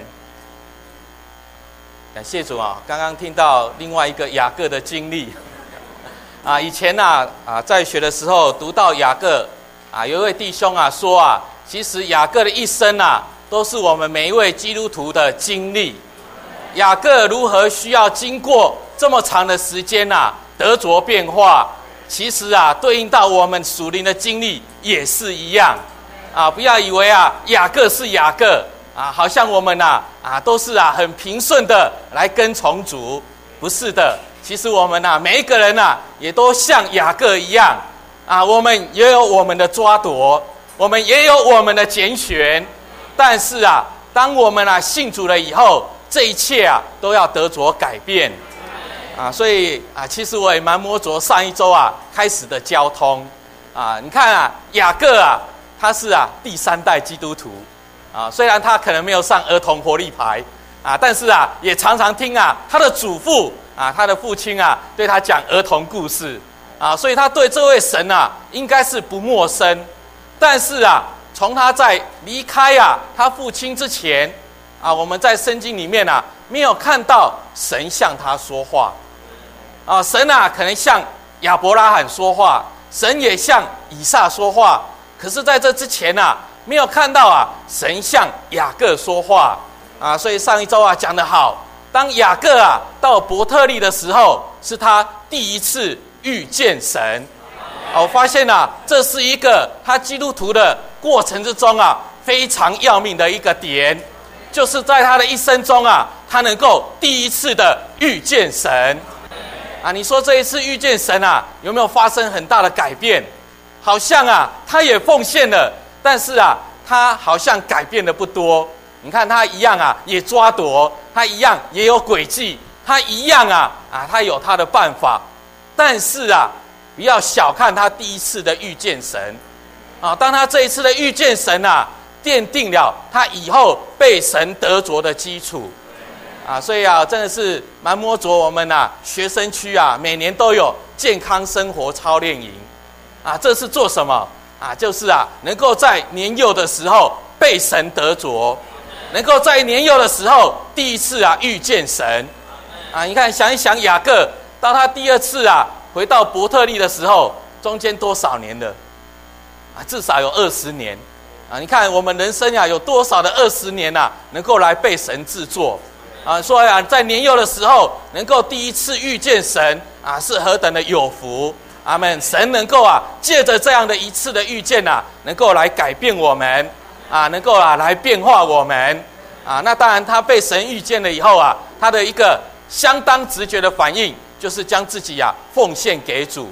感谢主啊！刚刚听到另外一个雅各的经历啊，以前啊啊在学的时候读到雅各啊，有一位弟兄啊说啊，其实雅各的一生啊，都是我们每一位基督徒的经历。雅各如何需要经过这么长的时间啊？得着变化，其实啊，对应到我们属灵的经历也是一样啊！不要以为啊，雅各是雅各啊，好像我们啊啊都是啊很平顺的来跟从主，不是的。其实我们啊，每一个人啊，也都像雅各一样啊，我们也有我们的抓夺，我们也有我们的拣选，但是啊，当我们啊信主了以后，这一切啊都要得着改变。啊，所以啊，其实我也蛮摸着上一周啊开始的交通啊，你看啊，雅各啊，他是啊第三代基督徒啊，虽然他可能没有上儿童活力牌啊，但是啊，也常常听啊他的祖父啊，他的父亲啊对他讲儿童故事啊，所以他对这位神啊应该是不陌生。但是啊，从他在离开啊他父亲之前啊，我们在圣经里面啊没有看到神向他说话。啊，神啊，可能向亚伯拉罕说话，神也向以撒说话，可是在这之前啊，没有看到啊，神向雅各说话啊。所以上一周啊讲得好，当雅各啊到伯特利的时候，是他第一次遇见神。啊，我发现啊，这是一个他基督徒的过程之中啊非常要命的一个点，就是在他的一生中啊，他能够第一次的遇见神。啊，你说这一次遇见神啊，有没有发生很大的改变？好像啊，他也奉献了，但是啊，他好像改变的不多。你看他一样啊，也抓夺，他一样也有诡计，他一样啊啊，他有他的办法。但是啊，不要小看他第一次的遇见神啊，当他这一次的遇见神啊，奠定了他以后被神得着的基础。啊，所以啊，真的是蛮摸着我们啊，学生区啊，每年都有健康生活操练营，啊，这是做什么？啊，就是啊，能够在年幼的时候被神得着，能够在年幼的时候第一次啊遇见神，啊，你看想一想雅各，到他第二次啊回到伯特利的时候，中间多少年了？啊，至少有二十年，啊，你看我们人生啊有多少的二十年啊，能够来被神制作。啊，说啊，在年幼的时候能够第一次遇见神啊，是何等的有福！阿们。神能够啊，借着这样的一次的遇见啊，能够来改变我们啊，能够啊来变化我们啊。那当然，他被神遇见了以后啊，他的一个相当直觉的反应就是将自己啊奉献给主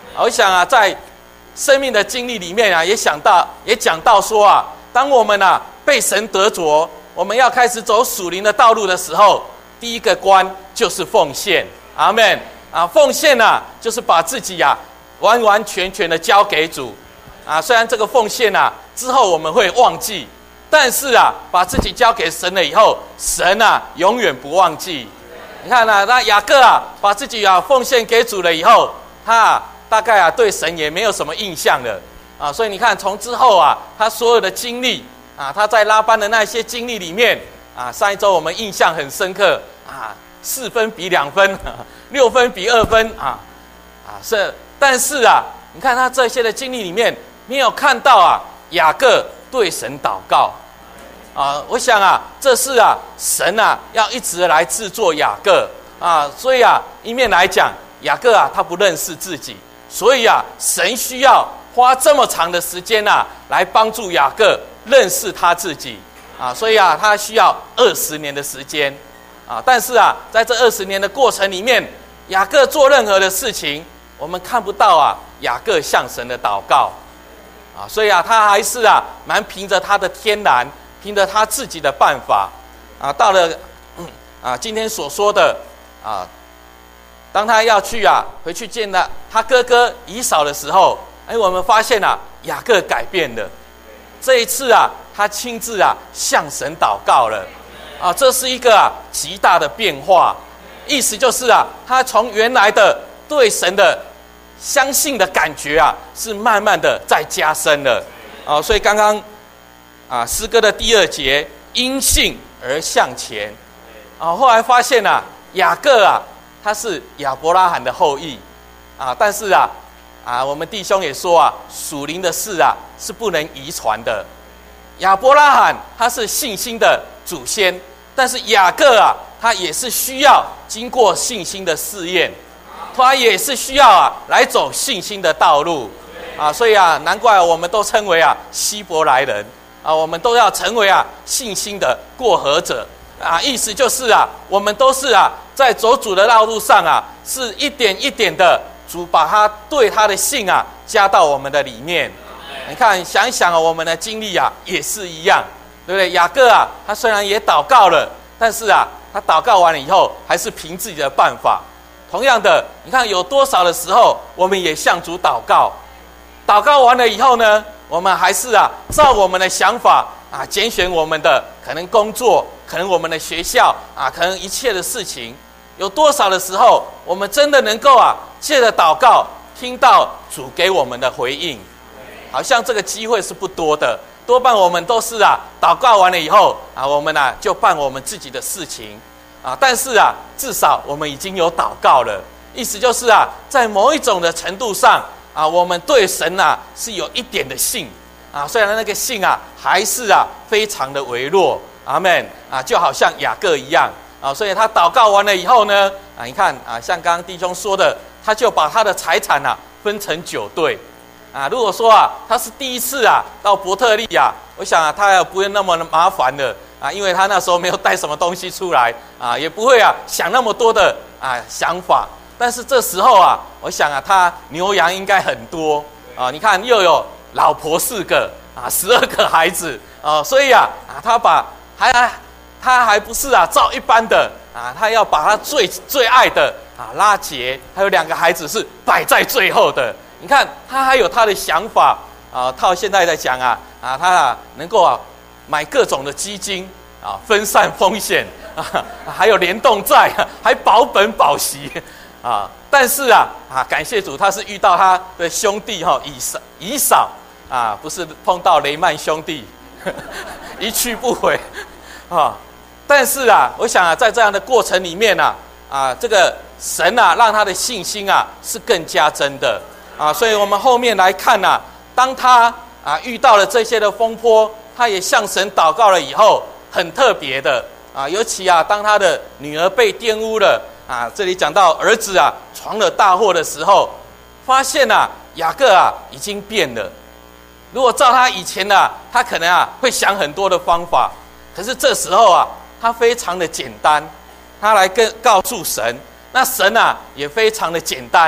我想啊，在生命的经历里面啊，也想到，也讲到说啊，当我们啊被神得着，我们要开始走属灵的道路的时候，第一个关就是奉献。阿们啊，奉献啊，就是把自己啊完完全全的交给主啊。虽然这个奉献啊之后我们会忘记，但是啊，把自己交给神了以后，神啊永远不忘记。你看啊，那雅各啊，把自己啊奉献给主了以后，他啊大概啊对神也没有什么印象了啊。所以你看，从之后啊，他所有的经历啊，他在拉班的那些经历里面啊，上一周我们印象很深刻啊，四分比两分，六分比二分啊啊是，但是啊，你看他这些的经历里面，没有看到啊雅各对神祷告。啊，我想啊，这是啊，神啊，要一直来制作雅各啊，所以啊，一面来讲，雅各啊，他不认识自己，所以啊，神需要花这么长的时间啊，来帮助雅各认识他自己啊，所以啊，他需要二十年的时间啊，但是啊，在这二十年的过程里面，雅各做任何的事情，我们看不到啊，雅各向神的祷告啊，所以啊，他还是啊，蛮凭着他的天然。凭着他自己的办法，啊，到了，嗯、啊，今天所说的，啊，当他要去啊，回去见了他哥哥以扫的时候，哎，我们发现啊，雅各改变了。这一次啊，他亲自啊向神祷告了，啊，这是一个啊极大的变化。意思就是啊，他从原来的对神的相信的感觉啊，是慢慢的在加深了。啊，所以刚刚。啊，诗歌的第二节，因信而向前。啊，后来发现啊，雅各啊，他是亚伯拉罕的后裔啊，但是啊，啊，我们弟兄也说啊，属灵的事啊是不能遗传的。亚伯拉罕他是信心的祖先，但是雅各啊，他也是需要经过信心的试验，他也是需要啊来走信心的道路啊，所以啊，难怪我们都称为啊希伯来人。啊，我们都要成为啊信心的过河者啊，意思就是啊，我们都是啊在走主的道路上啊，是一点一点的，主把他对他的信啊加到我们的里面。你看，想一想啊，我们的经历啊也是一样，对不对？雅各啊，他虽然也祷告了，但是啊，他祷告完了以后，还是凭自己的办法。同样的，你看有多少的时候，我们也向主祷告，祷告完了以后呢？我们还是啊，照我们的想法啊，拣选我们的可能工作，可能我们的学校啊，可能一切的事情，有多少的时候，我们真的能够啊，借着祷告听到主给我们的回应？好像这个机会是不多的，多半我们都是啊，祷告完了以后啊，我们啊就办我们自己的事情啊，但是啊，至少我们已经有祷告了，意思就是啊，在某一种的程度上。啊，我们对神啊是有一点的信啊，虽然那个信啊还是啊非常的微弱，阿们啊，就好像雅各一样啊，所以他祷告完了以后呢，啊，你看啊，像刚刚弟兄说的，他就把他的财产啊分成九队啊。如果说啊他是第一次啊到伯特利啊，我想啊他也不会那么麻烦了啊，因为他那时候没有带什么东西出来啊，也不会啊想那么多的啊想法。但是这时候啊，我想啊，他牛羊应该很多啊。你看，又有老婆四个啊，十二个孩子啊，所以啊啊，他把还他还不是啊，照一般的啊，他要把他最最爱的啊拉结，还有两个孩子是摆在最后的。你看，他还有他的想法啊。套现在在讲啊啊，他啊能够啊买各种的基金啊，分散风险啊，还有联动债，还保本保息。啊，但是啊啊，感谢主，他是遇到他的兄弟哈以扫以扫啊，不是碰到雷曼兄弟呵呵一去不回啊。但是啊，我想啊，在这样的过程里面啊啊，这个神啊，让他的信心啊是更加真的啊。所以我们后面来看啊，当他啊遇到了这些的风波，他也向神祷告了以后，很特别的啊，尤其啊，当他的女儿被玷污了。啊，这里讲到儿子啊闯了大祸的时候，发现啊雅各啊已经变了。如果照他以前啊，他可能啊会想很多的方法，可是这时候啊，他非常的简单，他来跟告诉神，那神啊也非常的简单，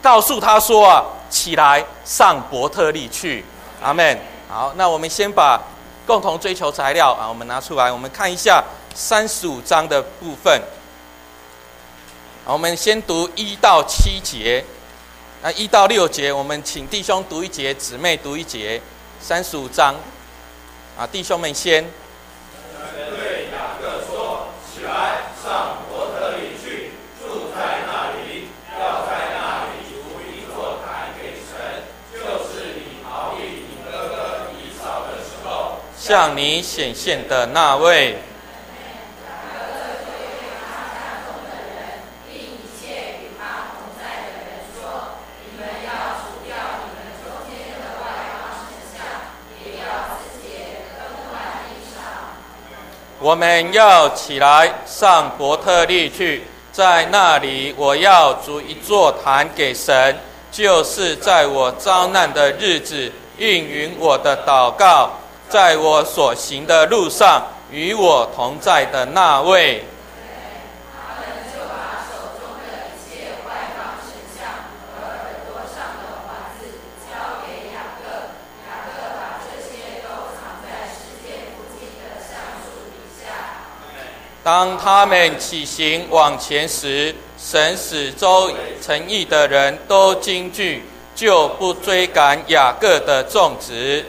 告诉他说啊，起来上伯特利去。阿们。好，那我们先把共同追求材料啊，我们拿出来，我们看一下三十五章的部分。我们先读一到七节，那一到六节，我们请弟兄读一节，姊妹读一节。三十五章，啊，弟兄们先。 对雅各说：“起来，上伯特利去，住在那里，要在那里筑一座坛给神，就是你逃避你哥哥以扫的时候， 向你显现的那位。”我们要起来上伯特利去，在那里我要筑一座坛给神，就是在我遭难的日子应允我的祷告，在我所行的路上与我同在的那位。当他们起行往前时，神使周城邑的人都惊惧，就不追赶雅各的众子。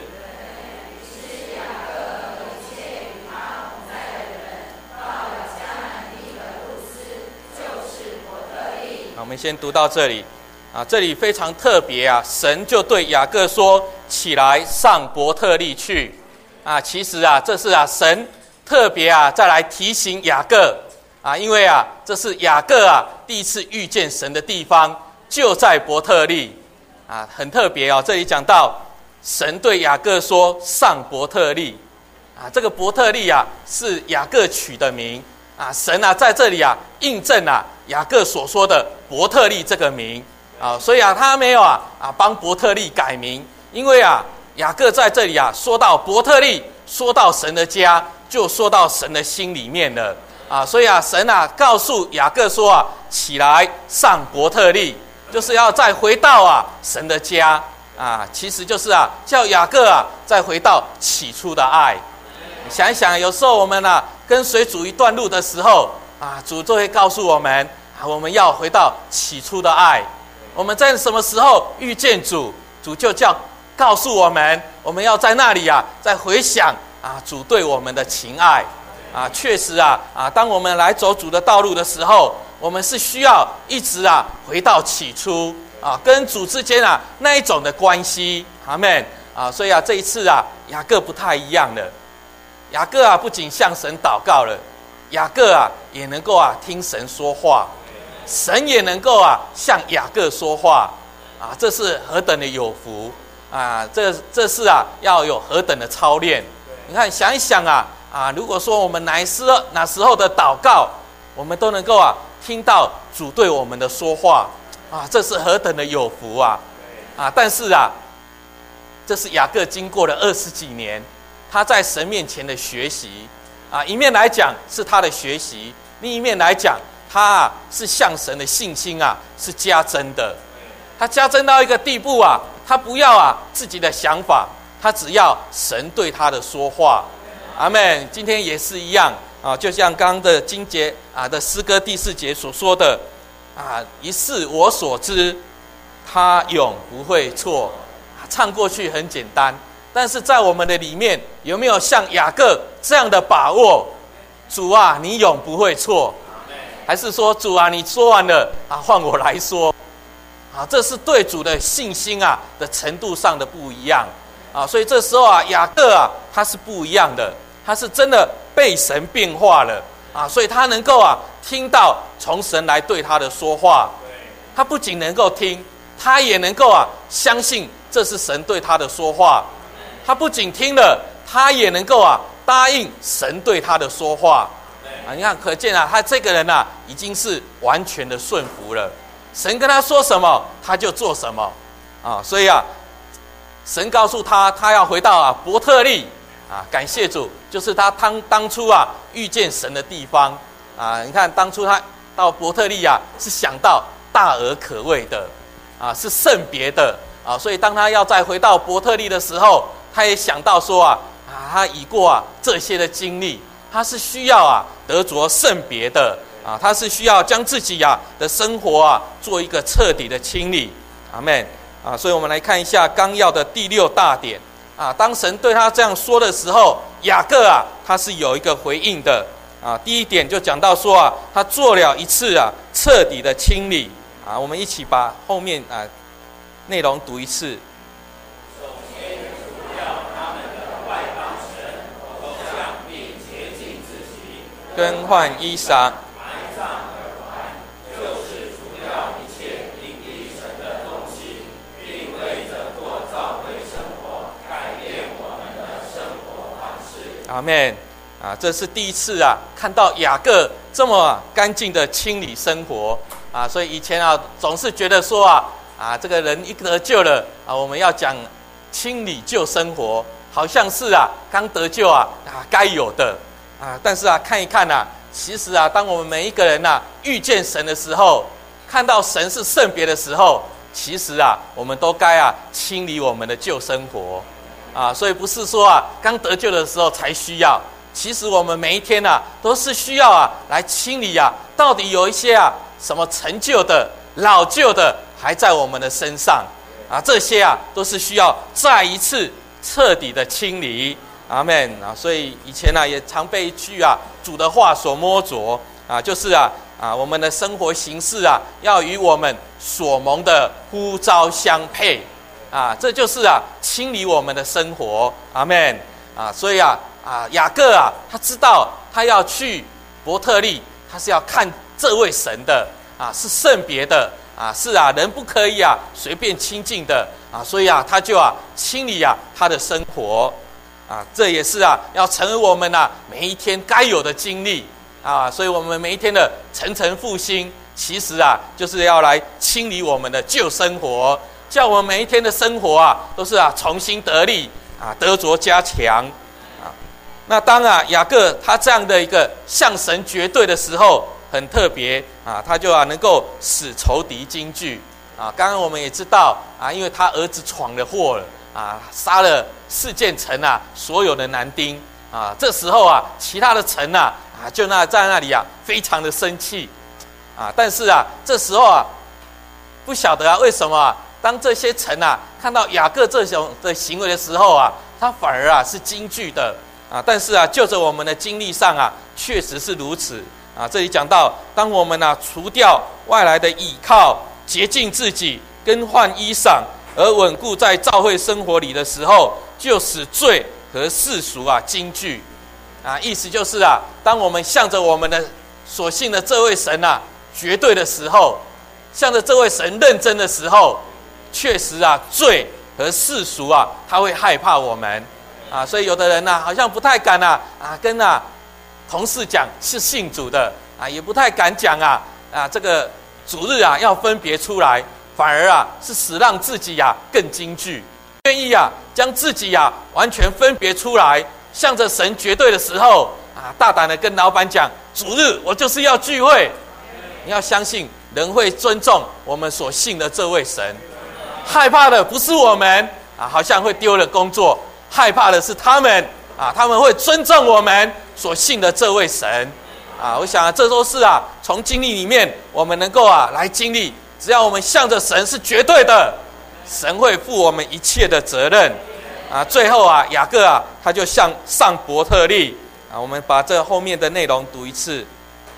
我们先读到这里啊，这里非常特别啊，神就对雅各说：“起来，上伯特利去。”啊，其实啊，这是啊神。特别啊，再来提醒雅各啊，因为啊，这是雅各啊第一次遇见神的地方，就在伯特利啊，很特别哦。这里讲到神对雅各说：“上伯特利。”啊，这个伯特利啊是雅各取的名啊。神啊在这里啊印证啊雅各所说的伯特利这个名啊，所以啊他没有啊啊帮伯特利改名，因为啊雅各在这里啊说到伯特利，说到神的家。就说到神的心里面了啊，所以啊，神啊告诉雅各说啊，起来上伯特利，就是要再回到啊神的家啊，其实就是啊叫雅各啊再回到起初的爱。你想一想，有时候我们啊跟随主一段路的时候啊，主就会告诉我们啊，我们要回到起初的爱。我们在什么时候遇见主，主就叫告诉我们，我们要在那里啊再回想。啊，主对我们的情爱，啊，确实啊，啊，当我们来走主的道路的时候，我们是需要一直啊回到起初啊，跟主之间啊那一种的关系，阿们啊，所以啊，这一次啊，雅各不太一样了。雅各啊，不仅向神祷告了，雅各啊也能够啊听神说话，神也能够啊向雅各说话，啊，这是何等的有福啊！这这是啊要有何等的操练。你看，想一想啊啊！如果说我们哪时哪时候的祷告，我们都能够啊听到主对我们的说话啊，这是何等的有福啊！啊，但是啊，这是雅各经过了二十几年，他在神面前的学习啊，一面来讲是他的学习，另一面来讲，他啊是向神的信心啊是加增的，他加增到一个地步啊，他不要啊自己的想法。他只要神对他的说话，阿们。今天也是一样啊，就像刚刚的经节啊的诗歌第四节所说的啊，一是我所知，他永不会错。唱过去很简单，但是在我们的里面有没有像雅各这样的把握？主啊，你永不会错，还是说主啊，你说完了啊，换我来说啊？这是对主的信心啊的程度上的不一样。啊，所以这时候啊，雅各啊，他是不一样的，他是真的被神变化了啊，所以他能够啊听到从神来对他的说话，他不仅能够听，他也能够啊相信这是神对他的说话，他不仅听了，他也能够啊答应神对他的说话啊。你看，可见啊，他这个人啊已经是完全的顺服了，神跟他说什么，他就做什么啊，所以啊。神告诉他，他要回到啊伯特利啊，感谢主，就是他当当初啊遇见神的地方啊。你看当初他到伯特利啊，是想到大而可畏的啊是圣别的啊，所以当他要再回到伯特利的时候，他也想到说啊啊，他已过啊这些的经历，他是需要啊得着圣别的啊，他是需要将自己啊的生活啊做一个彻底的清理。阿们啊！所以我们来看一下纲要的第六大点啊。当神对他这样说的时候，雅各啊他是有一个回应的啊。第一点就讲到说啊，他做了一次啊彻底的清理啊。我们一起把后面啊内容读一次。 首先除掉他们的外邦神偶像，并洁净自己， 更换衣裳。 埋葬耳环，就是除掉一切隐离神的东西，并为着过教会生活改变我们的生活方式。 阿们啊！这是第一次啊看到雅各这么干净的清理生活啊，所以以前啊总是觉得说啊啊这个人一得救了啊，我们要讲清理旧生活，好像是啊刚得救啊啊该有的啊，但是啊看一看啊，其实啊当我们每一个人呐、啊、遇见神的时候，看到神是圣别的时候，其实啊我们都该啊清理我们的旧生活啊，所以不是说啊刚得救的时候才需要。其实我们每一天啊，都是需要啊来清理啊，到底有一些啊什么陈旧的、老旧的还在我们的身上啊，这些啊都是需要再一次彻底的清理。阿们啊！所以以前啊也常被一句啊主的话所摸着啊，就是啊啊我们的生活形式啊要与我们所蒙的呼召相配啊，这就是啊清理我们的生活。阿们啊！所以啊。啊，雅各啊，他知道他要去伯特利，他是要看这位神的啊，是圣别的啊，是啊，人不可以啊随便亲近的啊，所以啊，他就啊清理啊他的生活啊，这也是啊要成为我们啊每一天该有的经历啊，所以我们每一天的晨晨复兴，其实啊就是要来清理我们的旧生活，叫我们每一天的生活啊都是啊重新得力啊，得着加强。那当啊雅各他这样的一个向神绝对的时候，很特别啊，他就啊能够使仇敌惊惧啊。刚刚我们也知道啊，因为他儿子闯了祸了啊，杀了四件城啊所有的男丁啊。这时候啊，其他的城啊啊就那在那里啊非常的生气啊。但是啊，这时候啊不晓得啊为什么啊，当这些城啊看到雅各这种的行为的时候啊，他反而啊是惊惧的。啊，但是啊，就着我们的经历上啊，确实是如此啊。这里讲到，当我们啊除掉外来的倚靠，洁净自己，更换衣裳，而稳固在教会生活里的时候，就使罪和世俗啊惊惧啊。意思就是啊，当我们向着我们的所信的这位神啊绝对的时候，向着这位神认真的时候，确实啊，罪和世俗啊，他会害怕我们。啊，所以有的人呢、啊，好像不太敢啊啊跟啊同事讲是信主的啊，也不太敢讲啊啊这个主日啊要分别出来，反而啊是使让自己啊更惊惧，愿意啊将自己啊完全分别出来，向着神绝对的时候啊，大胆的跟老板讲，主日我就是要聚会。你要相信人会尊重我们所信的这位神，害怕的不是我们啊，好像会丢了工作。害怕的是他们啊，他们会尊重我们所信的这位神啊。我想啊，这都是啊，从经历里面我们能够啊来经历。只要我们向着神是绝对的，神会负我们一切的责任啊。最后啊，雅各啊，他就向上伯特利啊。我们把这后面的内容读一次。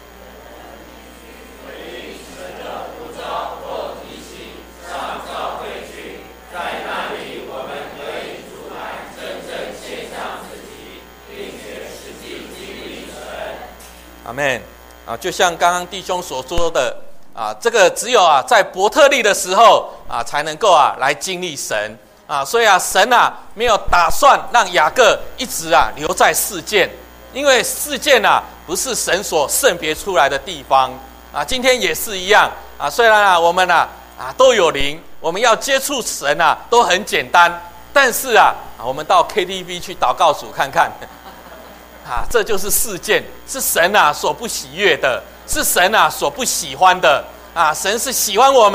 阿们啊，就像刚刚弟兄所说的啊，这个只有啊在伯特利的时候啊，才能够啊来经历神啊，所以啊神啊没有打算让雅各一直啊留在世界，因为世界啊不是神所圣别出来的地方啊，今天也是一样啊，虽然啊我们啊啊都有灵，我们要接触神啊都很简单，但是啊我们到 K T V 去祷告组看看。啊，这就是事件，是神啊所不喜悦的，是神啊所不喜欢的啊！神是喜欢我们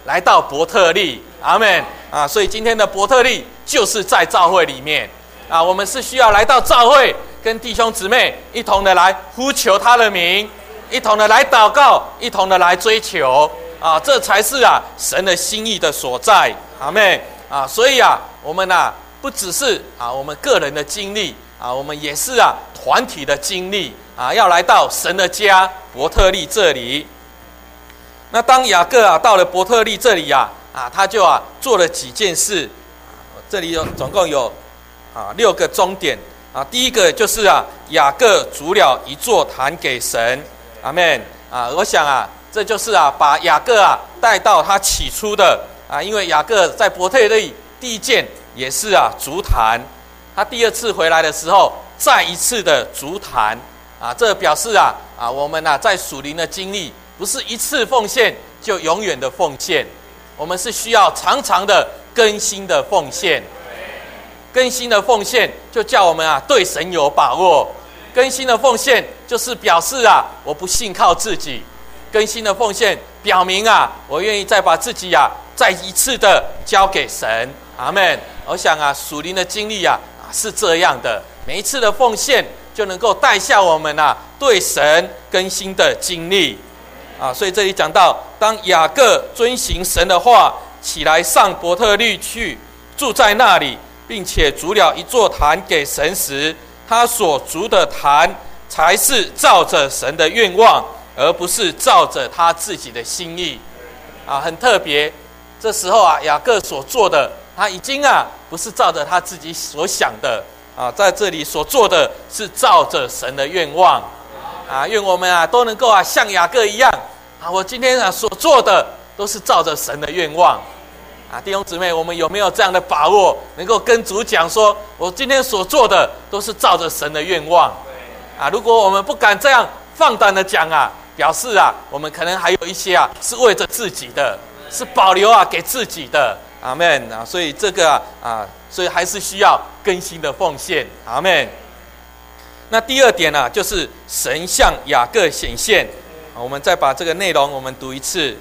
来到伯特利，阿们啊！所以今天的伯特利就是在教会里面啊，我们是需要来到教会，跟弟兄姊妹一同的来呼求他的名，一同的来祷告，一同的来追求啊，这才是啊神的心意的所在，阿们啊！所以啊，我们啊不只是啊我们个人的经历啊，我们也是啊团体的经历啊，要来到神的家伯特利这里。那当雅各啊到了伯特利这里啊，啊他就啊做了几件事，这里有总共有啊六个终点啊。第一个就是啊雅各筑了一座坛给神，阿们啊！我想啊这就是啊把雅各啊带到他起初的啊，因为雅各在伯特利第一件也是啊筑坛，他第二次回来的时候再一次的筑坛啊，这表示啊啊我们啊在属灵的经历。不是一次奉献就永远的奉献，我们是需要常常的更新的奉献。更新的奉献就叫我们啊对神有把握。更新的奉献就是表示啊我不信靠自己。更新的奉献表明啊我愿意再把自己啊再一次的交给神。阿们。我想啊属灵的经历啊是这样的，每一次的奉献就能够带下我们啊对神更新的经历。啊，所以这里讲到，当雅各遵行神的话，起来上伯特利去，住在那里，并且筑了一座坛给神时，他所筑的坛才是照着神的愿望，而不是照着他自己的心意。啊，很特别。这时候啊，雅各所做的，他已经啊不是照着他自己所想的啊，在这里所做的是照着神的愿望。啊，愿我们啊都能够啊像雅各一样啊，我今天啊所做的都是照着神的愿望啊，弟兄姊妹，我们有没有这样的把握，能够跟主讲说，我今天所做的都是照着神的愿望啊？如果我们不敢这样放胆的讲啊，表示啊我们可能还有一些啊是为着自己的，是保留啊给自己的，阿们啊！所以这个啊啊，所以还是需要更新的奉献，阿们。那第二点呢、啊，就是神向雅各显现。我们再把这个内容我们读一次。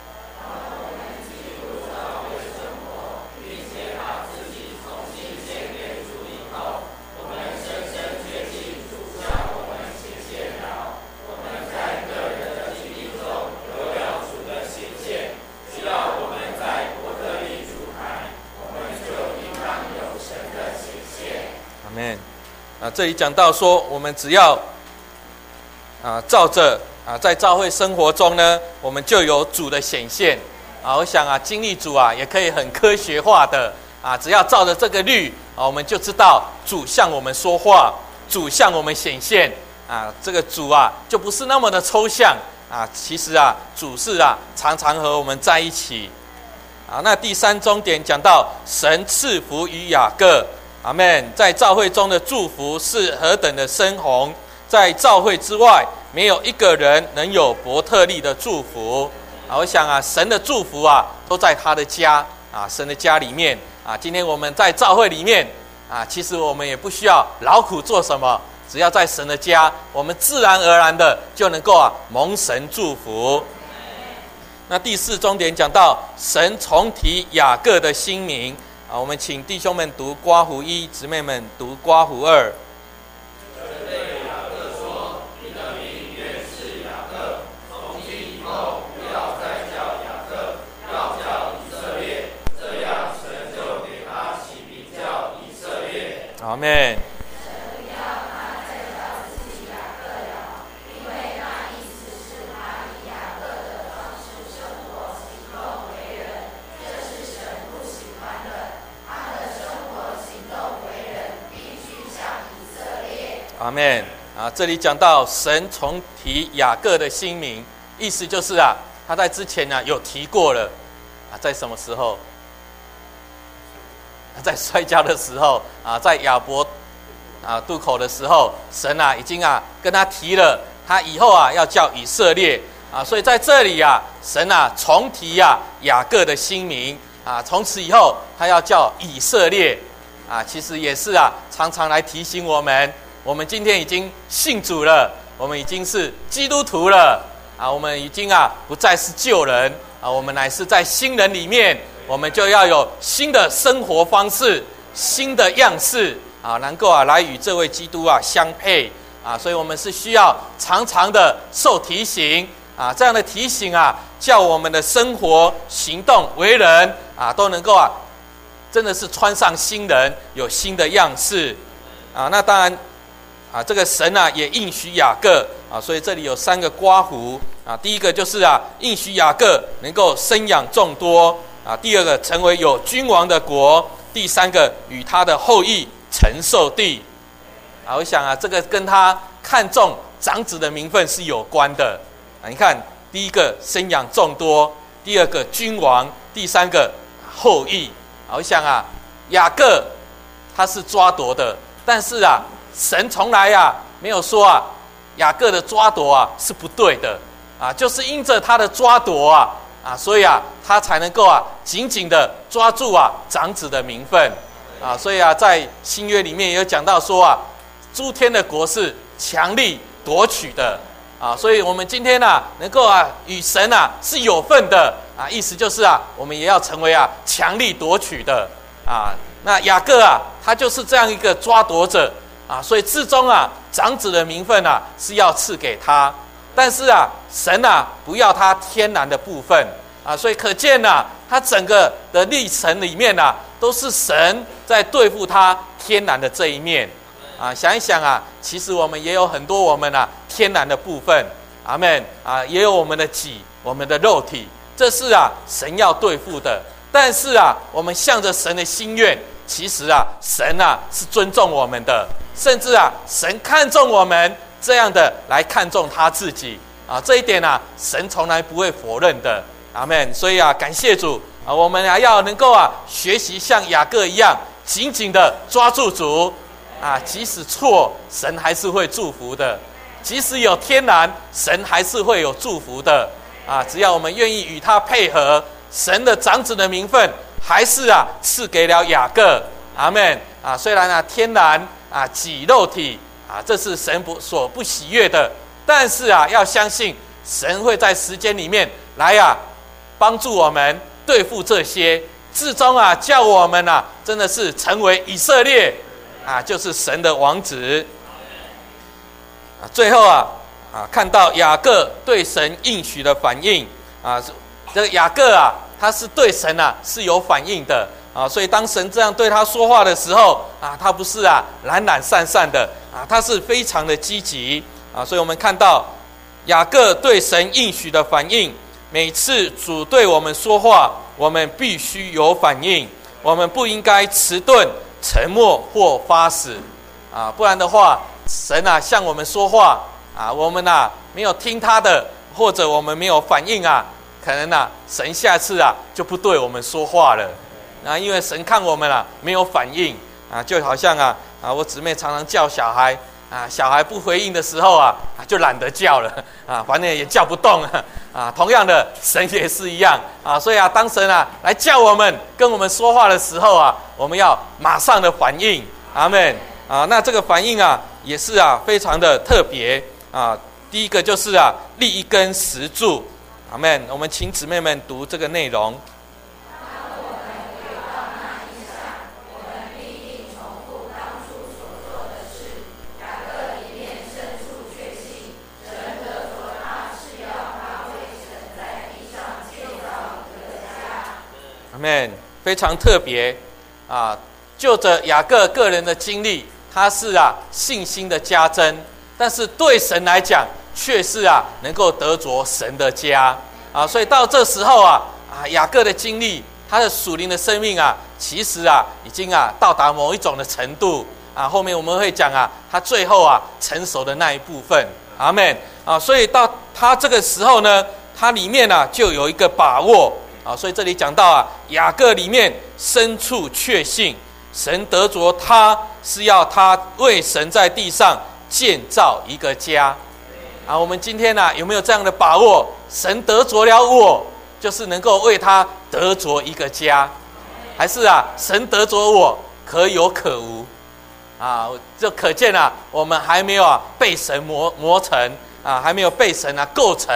阿们。啊，这里讲到说，我们只要啊照着啊在教会生活中呢，我们就有主的显现啊。我想啊，经历主啊，也可以很科学化的啊，只要照着这个律啊，我们就知道主向我们说话，主向我们显现啊。这个主啊，就不是那么的抽象啊。其实啊，主是啊，常常和我们在一起啊。那第三重点讲到神赐福于雅各。阿们，在教会中的祝福是何等的深宏，在教会之外，没有一个人能有伯特利的祝福啊！我想啊，神的祝福啊，都在他的家啊，神的家里面啊。今天我们在教会里面啊，其实我们也不需要劳苦做什么，只要在神的家，我们自然而然的就能够啊蒙神祝福。那第四重点讲到神重提雅各的新名。啊，我们请弟兄们读刮胡一，姊妹们读刮胡二。 神对雅各说：“你的名原是雅各，从今以后不要再叫雅各，要叫以色列。这样，神就给他起名叫以色列。” 阿们。阿们啊！这里讲到神重提雅各的新名，意思就是啊，他在之前呢、啊、有提过了啊，在什么时候？在摔跤的时候啊，在亚伯啊渡口的时候，神啊已经啊跟他提了，他以后啊要叫以色列啊，所以在这里啊，神啊重提啊雅各的新名啊，从此以后他要叫以色列啊，其实也是啊常常来提醒我们。我们今天已经信主了，我们已经是基督徒了啊！我们已经啊不再是旧人啊， 啊，我们乃是在新人里面，我们就要有新的生活方式、新的样式啊，能够啊来与这位基督啊相配啊，所以我们是需要常常的受提醒啊，这样的提醒啊，叫我们的生活、行动、为人啊，都能够啊，真的是穿上新人，有新的样式啊。那当然啊，这个神啊也应许雅各啊，所以这里有三个括弧啊。第一个就是啊，应许雅各能够生养众多啊；第二个成为有君王的国；第三个与他的后裔承受地啊。我想啊，这个跟他看重长子的名分是有关的啊。你看，第一个生养众多，第二个君王，第三个后裔啊。我想啊，雅各他是抓夺的，但是啊。神从来啊没有说啊雅各的抓夺啊是不对的啊，就是因着他的抓夺啊啊，所以啊他才能够啊紧紧的抓住啊长子的名分啊，所以啊在新约里面也有讲到说啊，诸天的国是强力夺取的啊，所以我们今天啊能够啊与神啊是有份的啊，意思就是啊我们也要成为啊强力夺取的啊。那雅各啊他就是这样一个抓夺者。啊，所以至终啊，长子的名分啊是要赐给他，但是啊，神啊不要他天然的部分啊，所以可见呐、啊，他整个的历程里面啊，都是神在对付他天然的这一面啊。想一想啊，其实我们也有很多我们啊天然的部分，阿们啊，也有我们的己，我们的肉体，这是啊神要对付的。但是啊，我们向着神的心愿，其实啊，神啊是尊重我们的。甚至啊，神看重我们这样的来看重他自己啊，这一点啊，神从来不会否认的，阿们。所以啊，感谢主啊，我们啊要能够啊学习像雅各一样，紧紧的抓住主啊，即使错，神还是会祝福的；即使有天然，神还是会有祝福的啊。只要我们愿意与他配合，神的长子的名分还是啊赐给了雅各，阿们啊。虽然啊天然。啊，己肉体啊，这是神不所不喜悦的。但是啊，要相信神会在时间里面来啊，帮助我们对付这些，至终啊，叫我们啊，真的是成为以色列啊，就是神的王子啊。最后啊啊，看到雅各对神应许的反应啊，这个雅各啊，他是对神啊是有反应的。啊，所以当神这样对他说话的时候啊，他不是啊懒懒散散的啊，他是非常的积极啊。所以我们看到雅各对神应许的反应，每次主对我们说话，我们必须有反应，我们不应该迟钝、沉默或发死啊，不然的话，神啊向我们说话啊，我们啊没有听他的，或者我们没有反应啊，可能啊神下次啊就不对我们说话了。啊，因为神看我们啊没有反应啊，就好像啊啊，我姊妹常常叫小孩啊，小孩不回应的时候啊，就懒得叫了啊，反正也叫不动了啊。同样的，神也是一样啊，所以啊，当神啊来叫我们、跟我们说话的时候啊，我们要马上的反应，阿们啊。那这个反应啊，也是啊非常的特别啊。第一个就是啊立一根石柱，阿们。我们请姊妹们读这个内容。Amen， 非常特别啊！就着雅各个人的经历，他是啊信心的加增，但是对神来讲，却是啊能够得着神的家啊！所以到这时候啊啊雅各的经历，他的属灵的生命啊，其实啊已经啊到达某一种的程度啊。后面我们会讲啊，他最后啊成熟的那一部分，阿们啊！所以到他这个时候呢，他里面啊就有一个把握。啊，所以这里讲到啊，雅各里面深处确信，神得着他是要他为神在地上建造一个家。啊，我们今天啊有没有这样的把握？神得着了我，就是能够为他得着一个家，还是啊神得着我可有可无？啊，就可见啊，我们还没有啊被神磨磨成啊，还没有被神啊构成。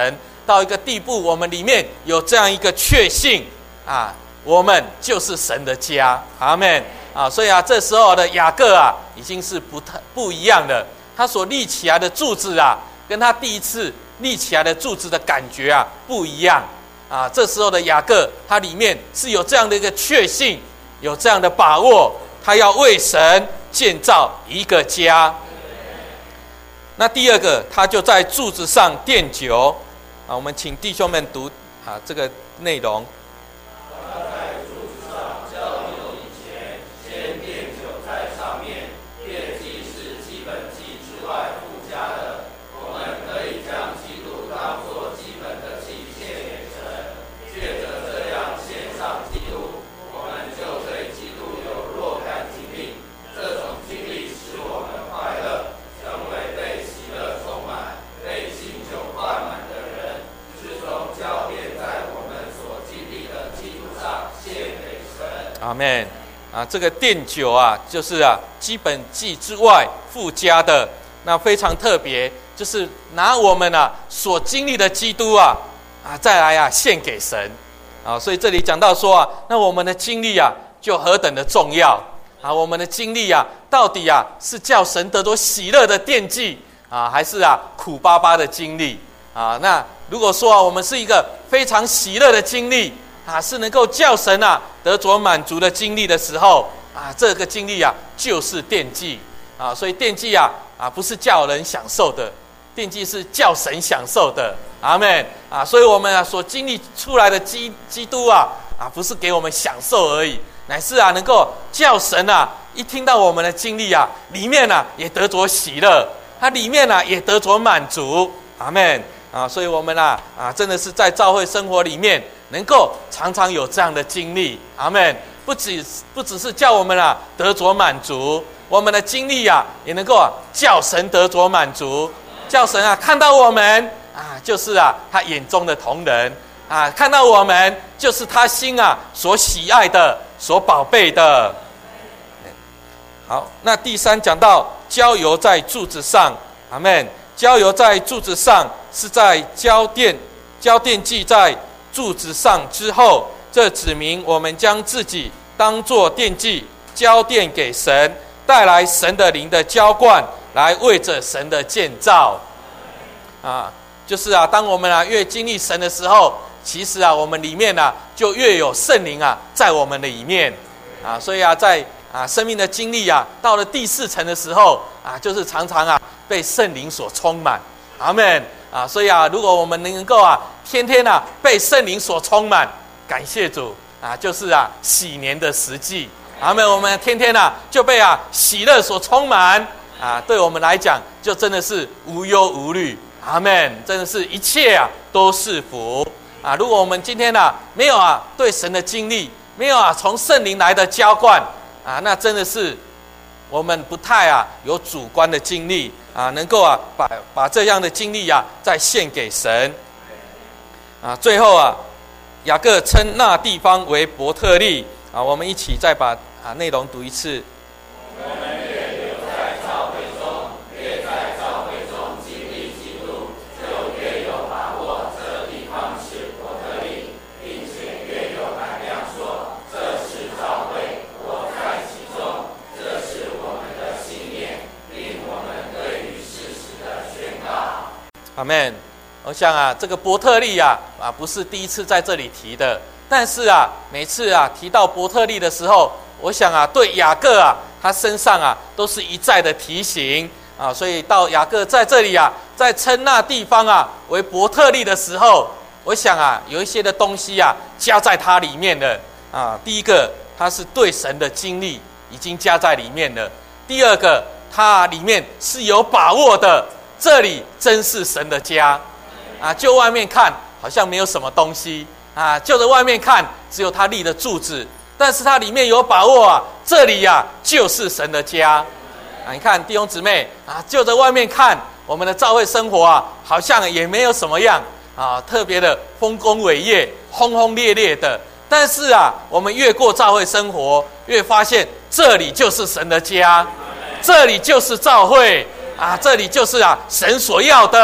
到一个地步，我们里面有这样一个确信啊，我们就是神的家，阿们啊！所以啊，这时候的雅各啊，已经是不太不一样的，他所立起来的柱子啊，跟他第一次立起来的柱子的感觉啊不一样啊。这时候的雅各，他里面是有这样的一个确信，有这样的把握，他要为神建造一个家。那第二个，他就在柱子上奠酒啊。我们请弟兄们读啊这个内容。 他在柱子上浇油以前，先奠酒在上面。奠祭是基本祭之外附加的，我们可以将基督当作基本的祭献给神，借着这样献上基督，我们就对基督有若干经历。这种经历使我们快乐，成为被喜乐充满、被新酒灌满的人，最终交奠在我们所经历的基督上献给神。 阿们啊，这个奠酒啊，就是啊基本祭之外附加的，那非常特别，就是拿我们啊所经历的基督啊啊再来啊献给神啊。所以这里讲到说啊，那我们的经历啊就何等的重要啊！我们的经历啊，到底啊是叫神得着喜乐的奠祭啊，还是啊苦巴巴的经历啊？那如果说啊，我们是一个非常喜乐的经历啊，是能够叫神啊得着满足的经历的时候啊，这个经历啊就是奠祭啊。所以奠祭啊啊不是叫人享受的，奠祭是叫神享受的。阿们啊！所以我们啊所经历出来的基基督啊啊，不是给我们享受而已。乃是啊，能够叫神啊，一听到我们的经历啊，里面啊也得着喜乐，它里面啊也得着满足，阿们啊！所以我们啊啊，真的是在教会生活里面，能够常常有这样的经历，阿们。不只不只是叫我们啊得着满足，我们的经历啊，也能够啊叫神得着满足，叫神啊看到我们啊，就是啊他眼中的同人啊，看到我们就是他心啊所喜爱的。所宝贝的。好，那第三讲到浇油在柱子上，阿们。浇油在柱子上是在浇奠浇奠祭在柱子上之后，这指明我们将自己当作奠祭，浇奠给神，带来神的灵的浇灌，来为着神的建造。啊，就是啊，当我们啊越经历神的时候，其实啊，我们里面啊，就越有圣灵啊，在我们的里面啊，所以啊，在啊生命的经历啊，到了第四层的时候啊，就是常常啊被圣灵所充满，阿们啊，所以啊，如果我们能够啊，天天啊被圣灵所充满，感谢主啊，就是啊喜年的实际，阿们，我们天天啊就被啊喜乐所充满啊，对我们来讲，就真的是无忧无虑，阿们，真的是一切啊都是福。啊，如果我们今天啊没有啊对神的经历，没有啊从圣灵来的浇灌啊，那真的是我们不太啊有主观的经历啊，能够啊把把这样的经历啊再献给神啊。最后啊，雅各称那地方为伯特利啊，我们一起再把啊内容读一次。 我们越留在教会中，越在教会中经历基督，就越有把握这地方是伯特利，并且越有胆量说这是教会，我在其中，这是我们的信念，并我们对于事实的宣告。 阿们。我想啊，这个伯特利啊啊不是第一次在这里提的，但是啊每次啊提到伯特利的时候，我想啊对雅各啊他身上啊都是一再的提醒啊，所以到雅各在这里啊在称那地方啊为伯特利的时候，我想啊有一些的东西啊加在它里面了啊。第一个，他是对神的经历已经加在里面了；第二个，它里面是有把握的，这里真是神的家。啊，就外面看好像没有什么东西啊，就着外面看只有他立的柱子，但是它里面有把握啊，这里呀、啊、就是神的家啊。你看弟兄姊妹啊，就着外面看我们的教会生活啊，好像也没有什么样啊，特别的丰功伟业、轰轰烈烈的。但是啊，我们越过教会生活，越发现这里就是神的家，这里就是教会啊，这里就是啊神所要的。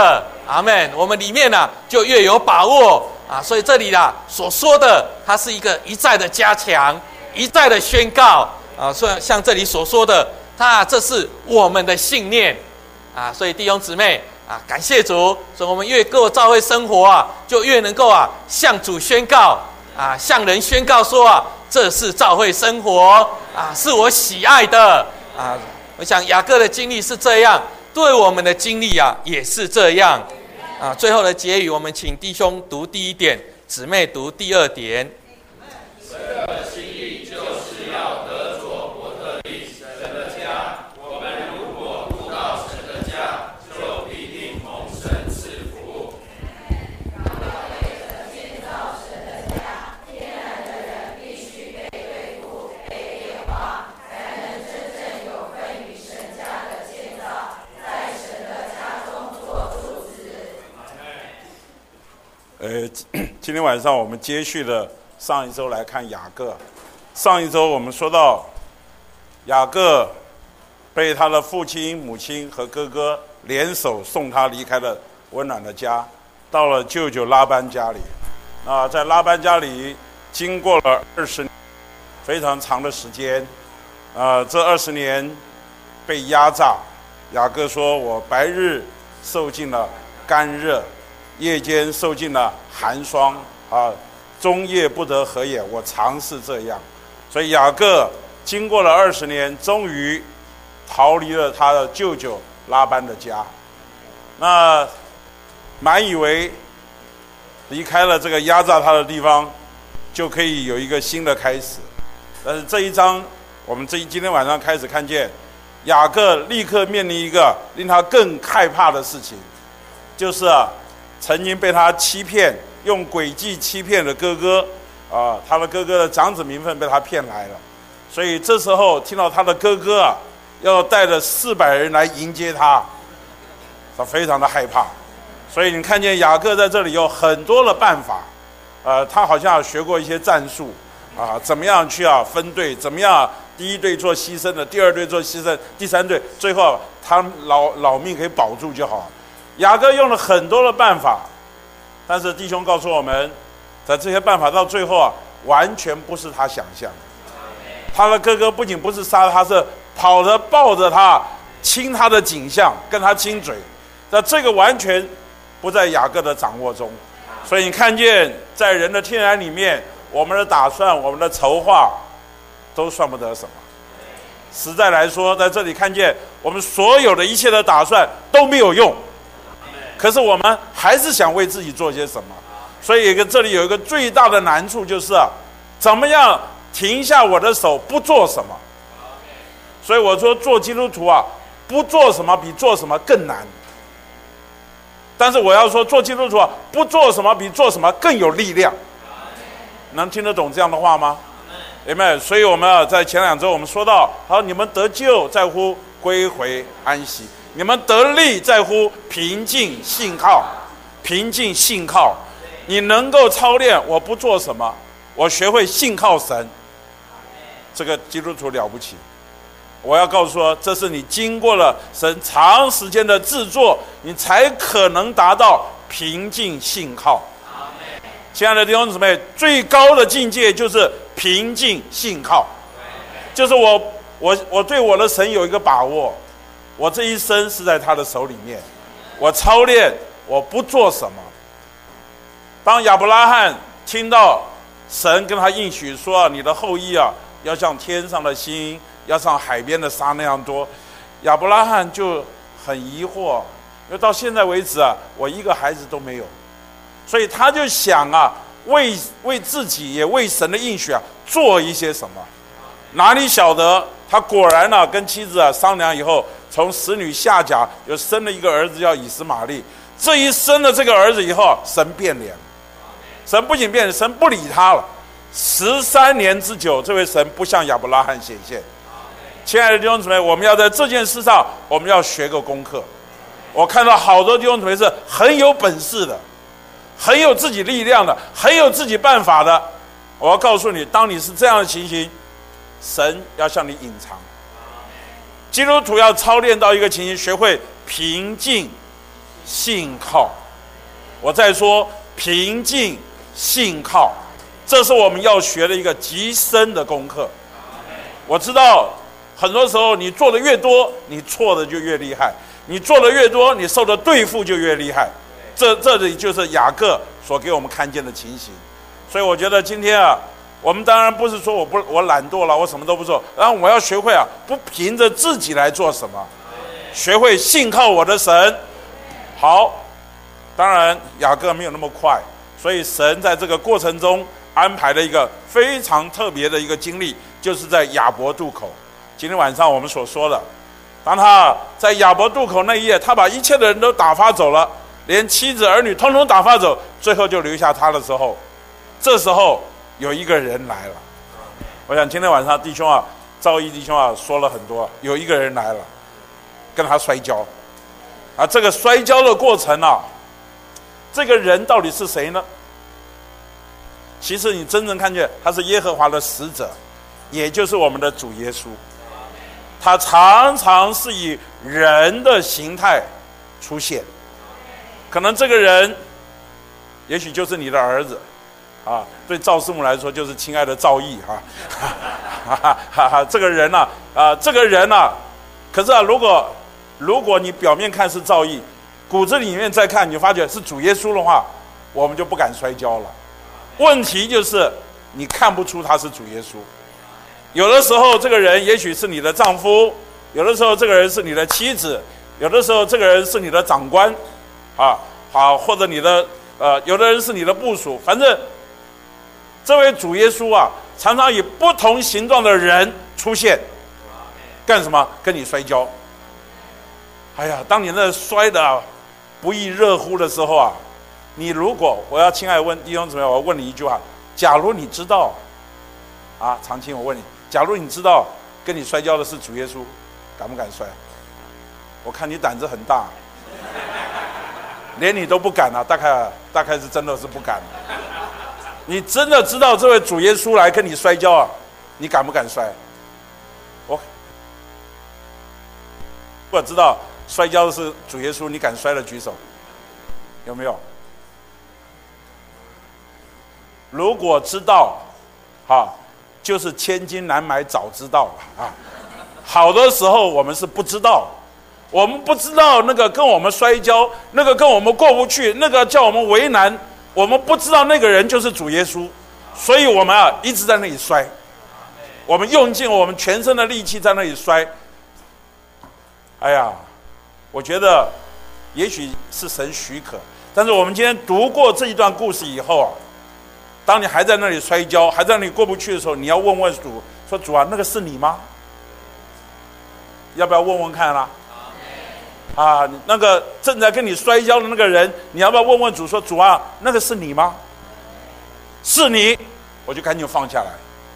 阿们。我们里面呢、啊、就越有把握啊。所以这里啊所说的，它是一个一再的加强，一再的宣告啊。所以像这里所说的，它这是我们的信念啊。所以弟兄姊妹啊，感谢主，所以我们越过教会生活啊，就越能够啊向主宣告啊，向人宣告说啊，这是教会生活啊，是我喜爱的啊。我想雅各的经历是这样，对我们的经历啊也是这样啊。最后的结语，我们请弟兄读第一点，姊妹读第二点。 神的心意就是要得着伯特利神的家。我们如果入到神的家，就必定蒙神赐福。 建造神的家，天然的人必须被对付、被变化，才能真正有份于神家的建造，在神的家中做柱子。 呃，今天晚上我们接续了上一周来看雅各。上一周我们说到，雅各被他的父亲、母亲和哥哥联手送他离开了温暖的家，到了舅舅拉班家里。啊，在拉班家里经过了二十年非常长的时间，啊，这二十年被压榨。雅各说：“我白日受尽了干热，夜间受尽了寒霜啊，终夜不得合眼，我常是这样。”所以雅各经过了二十年，终于逃离了他的舅舅拉班的家。那满以为离开了这个压榨他的地方，就可以有一个新的开始。但是这一章，我们这今天晚上开始看见，雅各立刻面临一个令他更害怕的事情，就是啊，曾经被他欺骗、用诡计欺骗的哥哥啊，他的哥哥的长子名分被他骗来了，所以这时候听到他的哥哥啊要带着四百人来迎接他，他非常的害怕。所以你看见雅各在这里有很多的办法，呃，他好像学过一些战术啊，怎么样去啊分队，怎么样第一队做牺牲的，第二队做牺牲，第三队最后他老老命可以保住就好。雅各用了很多的办法，但是弟兄告诉我们，在这些办法到最后啊，完全不是他想象的。他的哥哥不仅不是杀他，是跑着抱着他，亲他的颈项，跟他亲嘴。那这个完全不在雅各的掌握中。所以你看见，在人的天然里面，我们的打算、我们的筹划，都算不得什么。实在来说，在这里看见，我们所有的一切的打算都没有用。可是我们还是想为自己做些什么，所以有一个这里有一个最大的难处，就是啊，怎么样停下我的手不做什么。所以我说做基督徒啊，不做什么比做什么更难。但是我要说做基督徒啊，不做什么比做什么更有力量。能听得懂这样的话吗？阿们。所以我们啊，在前两周我们说到，好，你们得救在乎归回安息。你们得力在乎平静信靠，平静信靠。你能够操练，我不做什么，我学会信靠神，这个基督徒了不起。我要告诉说，这是你经过了神长时间的制作，你才可能达到平静信靠。亲爱的弟兄姊妹，最高的境界就是平静信靠，就是我我我对我的神有一个把握。我这一生是在他的手里面，我操练，我不做什么。当亚伯拉罕听到神跟他应许说，你的后裔啊，要像天上的星，要像海边的沙那样多，亚伯拉罕就很疑惑，因为到现在为止啊，我一个孩子都没有，所以他就想啊，为为自己也为神的应许啊，做一些什么。哪里晓得他果然啊，跟妻子啊商量以后，从使女夏甲又生了一个儿子叫以实玛利。这一生了这个儿子以后，神变脸，神不仅变脸，神不理他了。十三年之久，这位神不向亚伯拉罕显现。亲爱的弟兄姊妹，我们要在这件事上，我们要学个功课。我看到好多弟兄姊妹是很有本事的，很有自己力量的，很有自己办法的。我要告诉你，当你是这样的情形，神要向你隐藏。基督徒要操练到一个情形，学会平静信靠。我再说平静信靠，这是我们要学的一个极深的功课。我知道很多时候你做的越多，你错的就越厉害，你做的越多，你受的对付就越厉害。这这里就是雅各所给我们看见的情形。所以我觉得今天啊，我们当然不是说我不我懒惰了，我什么都不做，然后我要学会啊，不凭着自己来做什么，学会信靠我的神。好，当然雅各没有那么快，所以神在这个过程中安排了一个非常特别的一个经历，就是在雅博渡口。今天晚上我们所说的，当他在雅博渡口那一夜，他把一切的人都打发走了，连妻子儿女通通打发走，最后就留下他的时候，这时候有一个人来了。我想今天晚上弟兄啊，赵毅弟兄啊说了很多，有一个人来了，跟他摔跤啊，这个摔跤的过程啊，这个人到底是谁呢？其实你真正看见他是耶和华的使者，也就是我们的主耶稣。他常常是以人的形态出现，可能这个人也许就是你的儿子啊，对赵师母来说就是亲爱的赵毅哈，哈哈哈哈，这个人呐 啊, 啊，这个人呐、啊，可是啊，如果如果你表面看是赵毅，骨子里面再看，你发觉是主耶稣的话，我们就不敢摔跤了。问题就是你看不出他是主耶稣。有的时候这个人也许是你的丈夫，有的时候这个人是你的妻子，有的时候这个人是你的长官啊，好，或者你的呃，有的人是你的部属，反正这位主耶稣啊，常常以不同形状的人出现，干什么？跟你摔跤。哎呀，当你那摔的、啊、不亦乐乎的时候啊，你如果我要亲爱问弟兄姊妹，我要问你一句话：假如你知道啊，长青，我问你，假如你知道跟你摔跤的是主耶稣，敢不敢摔？我看你胆子很大，连你都不敢啊，大概大概是真的是不敢。你真的知道这位主耶稣来跟你摔跤啊，你敢不敢摔？我如果知道摔跤的是主耶稣，你敢摔的举手，有没有？如果知道，哈，就是千金难买早知道了啊。好多时候我们是不知道，我们不知道那个跟我们摔跤，那个跟我们过不去，那个叫我们为难，我们不知道那个人就是主耶稣，所以我们啊一直在那里摔，我们用尽我们全身的力气在那里摔。哎呀，我觉得也许是神许可，但是我们今天读过这一段故事以后啊，当你还在那里摔跤，还在那里过不去的时候，你要问问主说：主啊，那个是你吗？要不要问问看啦、啊？啊，那个正在跟你摔跤的那个人，你要不要问问主说：主啊，那个是你吗？是你，我就赶紧放下来，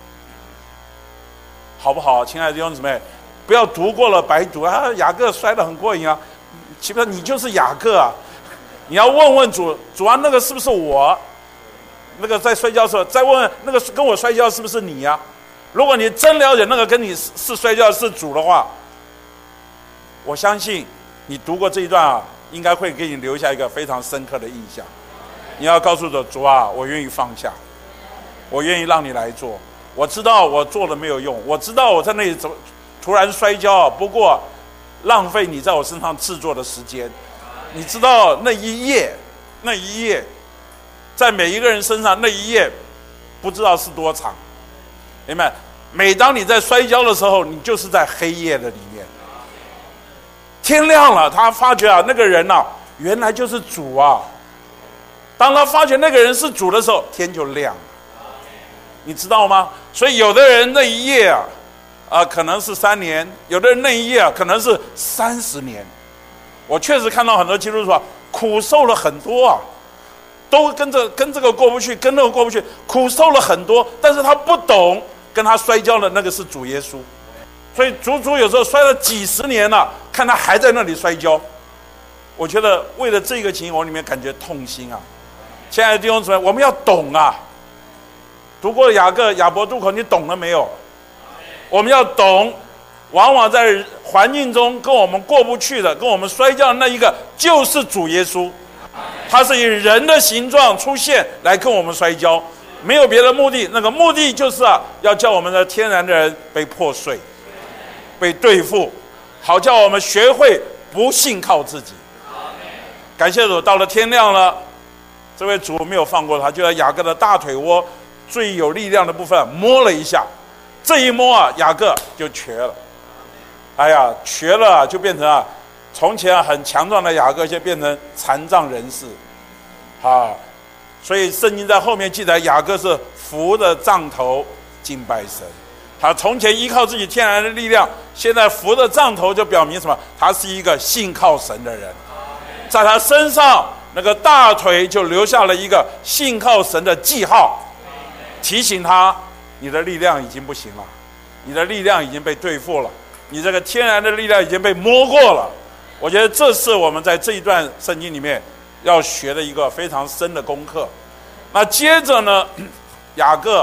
好不好？亲爱的弟兄姊妹，不要读过了白读啊！雅各摔得很过瘾啊，岂不是你就是雅各啊？你要问问主，主啊，那个是不是我？那个在摔跤的时候，再问问那个跟我摔跤是不是你呀、啊？如果你真了解那个跟你是摔跤的是主的话，我相信你读过这一段啊，应该会给你留下一个非常深刻的印象。你要告诉主，主啊，我愿意放下，我愿意让你来做。我知道我做了没有用，我知道我在那里怎么突然摔跤，不过浪费你在我身上制作的时间。你知道那一夜，那一夜，在每一个人身上那一夜，不知道是多长。明白？每当你在摔跤的时候，你就是在黑夜的里面。天亮了，他发觉啊，那个人啊，原来就是主啊。当他发觉那个人是主的时候，天就亮了。你知道吗？所以有的人那一夜啊，啊、呃，可能是三年；有的人那一夜啊，可能是三十年。我确实看到很多基督徒啊，苦受了很多啊，都跟这跟这个过不去，跟那个过不去，苦受了很多，但是他不懂，跟他摔跤的那个是主耶稣。所以足足有时候摔了几十年了，看他还在那里摔跤，我觉得为了这个情，我里面感觉痛心啊！亲爱的弟兄姊妹，我们要懂啊！读过雅各雅博渡口，你懂了没有？我们要懂， 往往在环境中跟我们过不去的，跟我们摔跤的那一个，就是主耶稣。他是以人的形状出现来跟我们摔跤，没有别的目的。那个目的就是啊，要叫我们的天然的人被破碎，被对付，好叫我们学会不信靠自己。感谢主，到了天亮了，这位主没有放过他，就在雅各的大腿窝最有力量的部分摸了一下，这一摸啊，雅各就瘸了。哎呀，瘸了就变成啊，从前啊很强壮的雅各，就变成残障人士，啊，所以圣经在后面记载，雅各是扶着杖头敬拜神。他从前依靠自己天然的力量，现在扶着杖头，就表明什么？他是一个信靠神的人，在他身上那个大腿就留下了一个信靠神的记号，提醒他，你的力量已经不行了，你的力量已经被对付了，你这个天然的力量已经被摸过了。我觉得这是我们在这一段圣经里面要学的一个非常深的功课。那接着呢，雅各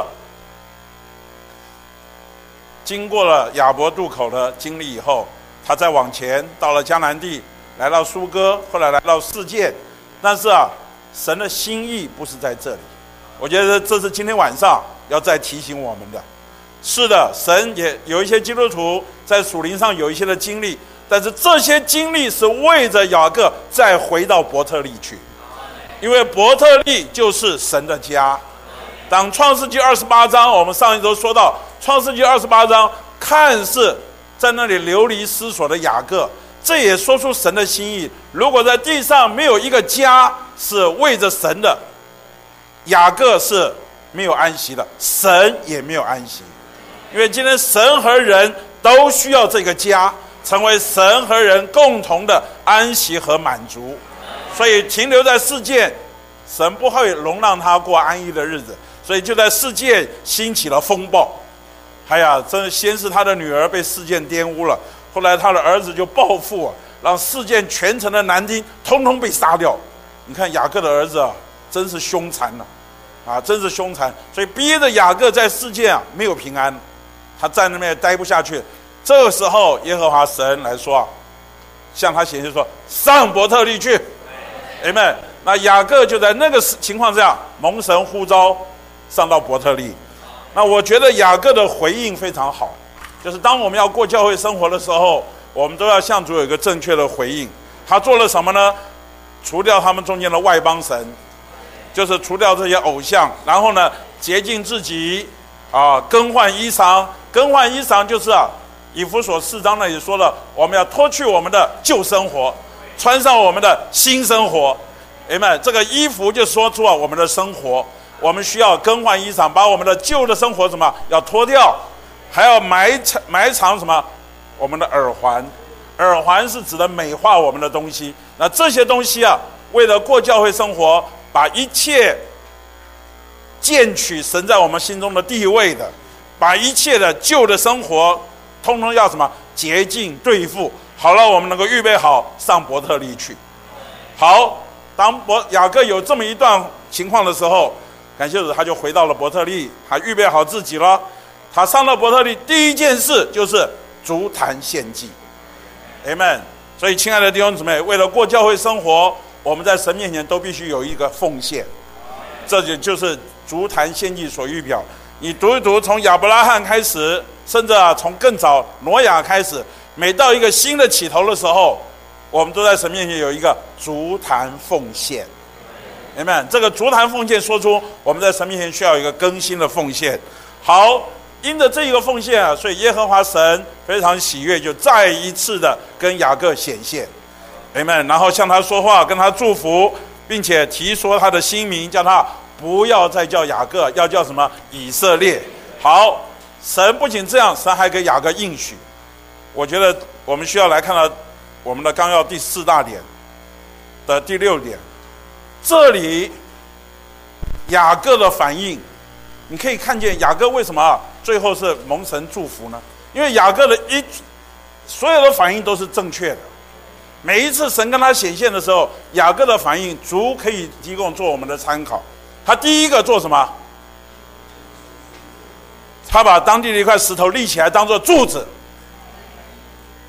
经过了雅博渡口的经历以后，他再往前到了迦南地，来到苏哥，后来来到示剑。但是啊，神的心意不是在这里。我觉得这是今天晚上要再提醒我们的。是的，神也有一些基督徒在属灵上有一些的经历，但是这些经历是为着雅各再回到伯特利去，因为伯特利就是神的家。当创世纪二十八章，我们上一周说到创世纪二十八章，看似在那里流离失所的雅各，这也说出神的心意。如果在地上没有一个家是为着神的，雅各是没有安息的，神也没有安息。因为今天神和人都需要这个家，成为神和人共同的安息和满足。所以停留在世界，神不会容让他过安逸的日子，所以就在世界兴起了风暴。哎呀，这先是他的女儿被事件玷污了，后来他的儿子就报复啊，让事件全城的男丁通通被杀掉。你看雅各的儿子啊，真是凶残了、啊，啊，真是凶残，所以逼着雅各在世界啊没有平安，他在那边待不下去。这个时候，耶和华神来说啊，向他显现说：“上伯特利去。” Amen。那雅各就在那个情况下蒙神呼召上到伯特利。那我觉得雅各的回应非常好，就是当我们要过教会生活的时候，我们都要向主有一个正确的回应。他做了什么呢？除掉他们中间的外邦神，就是除掉这些偶像，然后呢洁净自己啊，更换衣裳。更换衣裳就是啊，以弗所四章那里说了，我们要脱去我们的旧生活，穿上我们的新生活。Amen。这个衣服就说出啊我们的生活，我们需要更换衣裳，把我们的旧的生活什么要脱掉，还要埋藏埋藏什么？我们的耳环。耳环是指的美化我们的东西。那这些东西啊，为了过教会生活，把一切荐取神在我们心中的地位的，把一切的旧的生活通通要什么洁净对付，好了，我们能够预备好上伯特利去。好，当伯雅各有这么一段情况的时候，感谢主，他就回到了伯特利，他预备好自己了。他上到伯特利，第一件事就是足坛献祭。Amen。所以，亲爱的弟兄姊妹，为了过教会生活，我们在神面前都必须有一个奉献，这就就是足坛献祭所预表。你读一读，从亚伯拉罕开始，甚至啊从更早挪亚开始，每到一个新的起头的时候，我们都在神面前有一个足坛奉献。Amen。这个足坛奉献说出我们在神面前需要有一个更新的奉献。好，因着这一个奉献啊，所以耶和华神非常喜悦，就再一次的跟雅各显现。Amen。然后向他说话，跟他祝福，并且提说他的新名，叫他不要再叫雅各，要叫什么？以色列。好，神不仅这样，神还给雅各应许。我觉得我们需要来看到我们的纲要第四大点的第六点，这里雅各的反应，你可以看见雅各为什么啊最后是蒙神祝福呢？因为雅各的一所有的反应都是正确的。每一次神跟他显现的时候，雅各的反应足可以提供做我们的参考。他第一个做什么？他把当地的一块石头立起来当做柱子，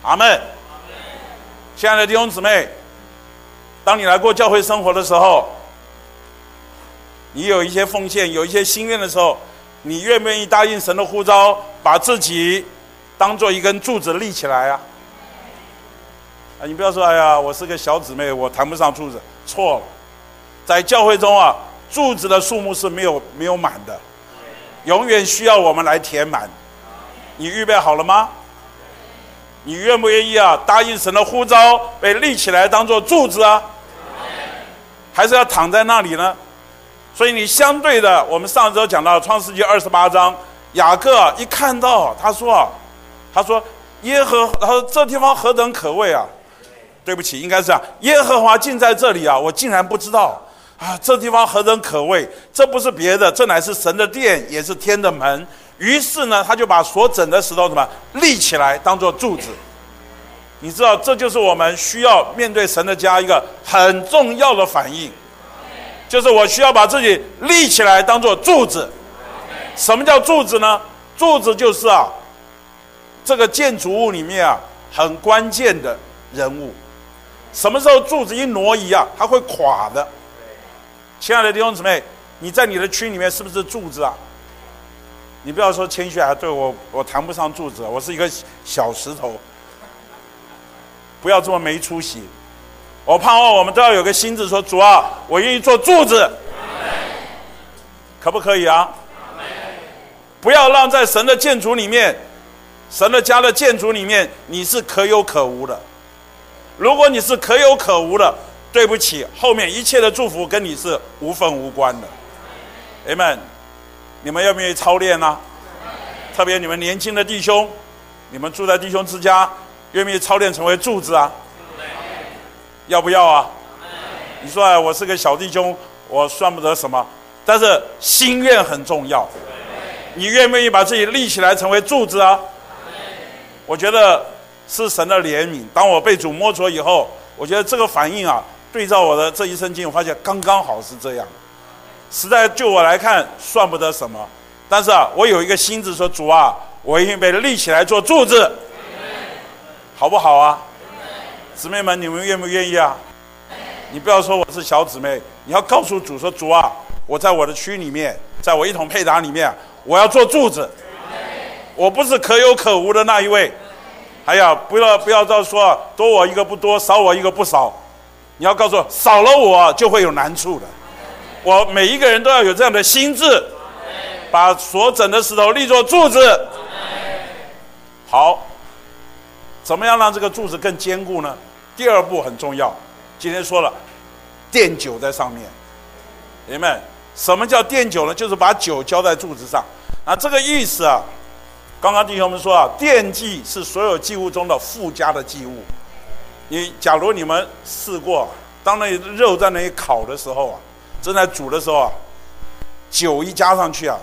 阿们。亲爱的弟兄姊妹，当你来过教会生活的时候，你有一些奉献，有一些心愿的时候，你愿不愿意答应神的呼召，把自己当做一根柱子立起来啊？啊，你不要说，哎呀，我是个小姊妹，我谈不上柱子。错了，在教会中啊，柱子的数目是没有没有满的，永远需要我们来填满。你预备好了吗？你愿不愿意啊？答应神的呼召，被立起来当做柱子啊？还是要躺在那里呢？所以你相对的，我们上周讲到创世纪二十八章，雅各、啊、一看到他说啊，他说耶和，他说这地方何等可畏啊！对不起，应该是这样，耶和华竟在这里啊，我竟然不知道啊！这地方何等可畏，这不是别的，这乃是神的殿，也是天的门。于是呢，他就把所整的石头什么立起来，当做柱子。你知道，这就是我们需要面对神的家一个很重要的反应，就是我需要把自己立起来，当做柱子。什么叫柱子呢？柱子就是啊，这个建筑物里面啊很关键的人物。什么时候柱子一挪移啊，它会垮的。亲爱的弟兄姊妹，你在你的区里面是不是柱子啊？你不要说谦虚啊，对我我谈不上柱子，我是一个小石头。不要这么没出息。我盼望我们都要有个心志，说主啊，我愿意做柱子，可不可以啊？不要让在神的建筑里面，神的家的建筑里面，你是可有可无的。如果你是可有可无的，对不起，后面一切的祝福跟你是无分无关的。Amen。你们愿不愿意操练呢、啊？特别你们年轻的弟兄，你们住在弟兄之家，愿不愿意操练成为柱子啊？要不要啊？你说哎，我是个小弟兄，我算不得什么，但是心愿很重要。你愿不愿意把自己立起来成为柱子啊？我觉得是神的怜悯。当我被主摸着以后，我觉得这个反应啊，对照我的这一生经，我发现刚刚好是这样。实在就我来看，算不得什么，但是啊，我有一个心志说，主啊，我愿意被立起来做柱子，好不好啊？姊妹们，你们愿不愿意啊？你不要说我是小姊妹，你要告诉主说，主啊，我在我的区里面，在我一同配搭里面，我要做柱子，我不是可有可无的那一位。哎呀，不要不要再说多我一个不多，少我一个不少，你要告诉我，少了我就会有难处的。我每一个人都要有这样的心志，把所整的石头立作柱子。好，怎么样让这个柱子更坚固呢？第二步很重要，今天说了，垫酒在上面。明白？什么叫垫酒呢？就是把酒浇在柱子上。那这个意思啊，刚刚弟兄们说啊，奠祭是所有祭物中的附加的祭物。你假如你们试过，当那肉在那里烤的时候啊，正在煮的时候啊，酒一加上去啊，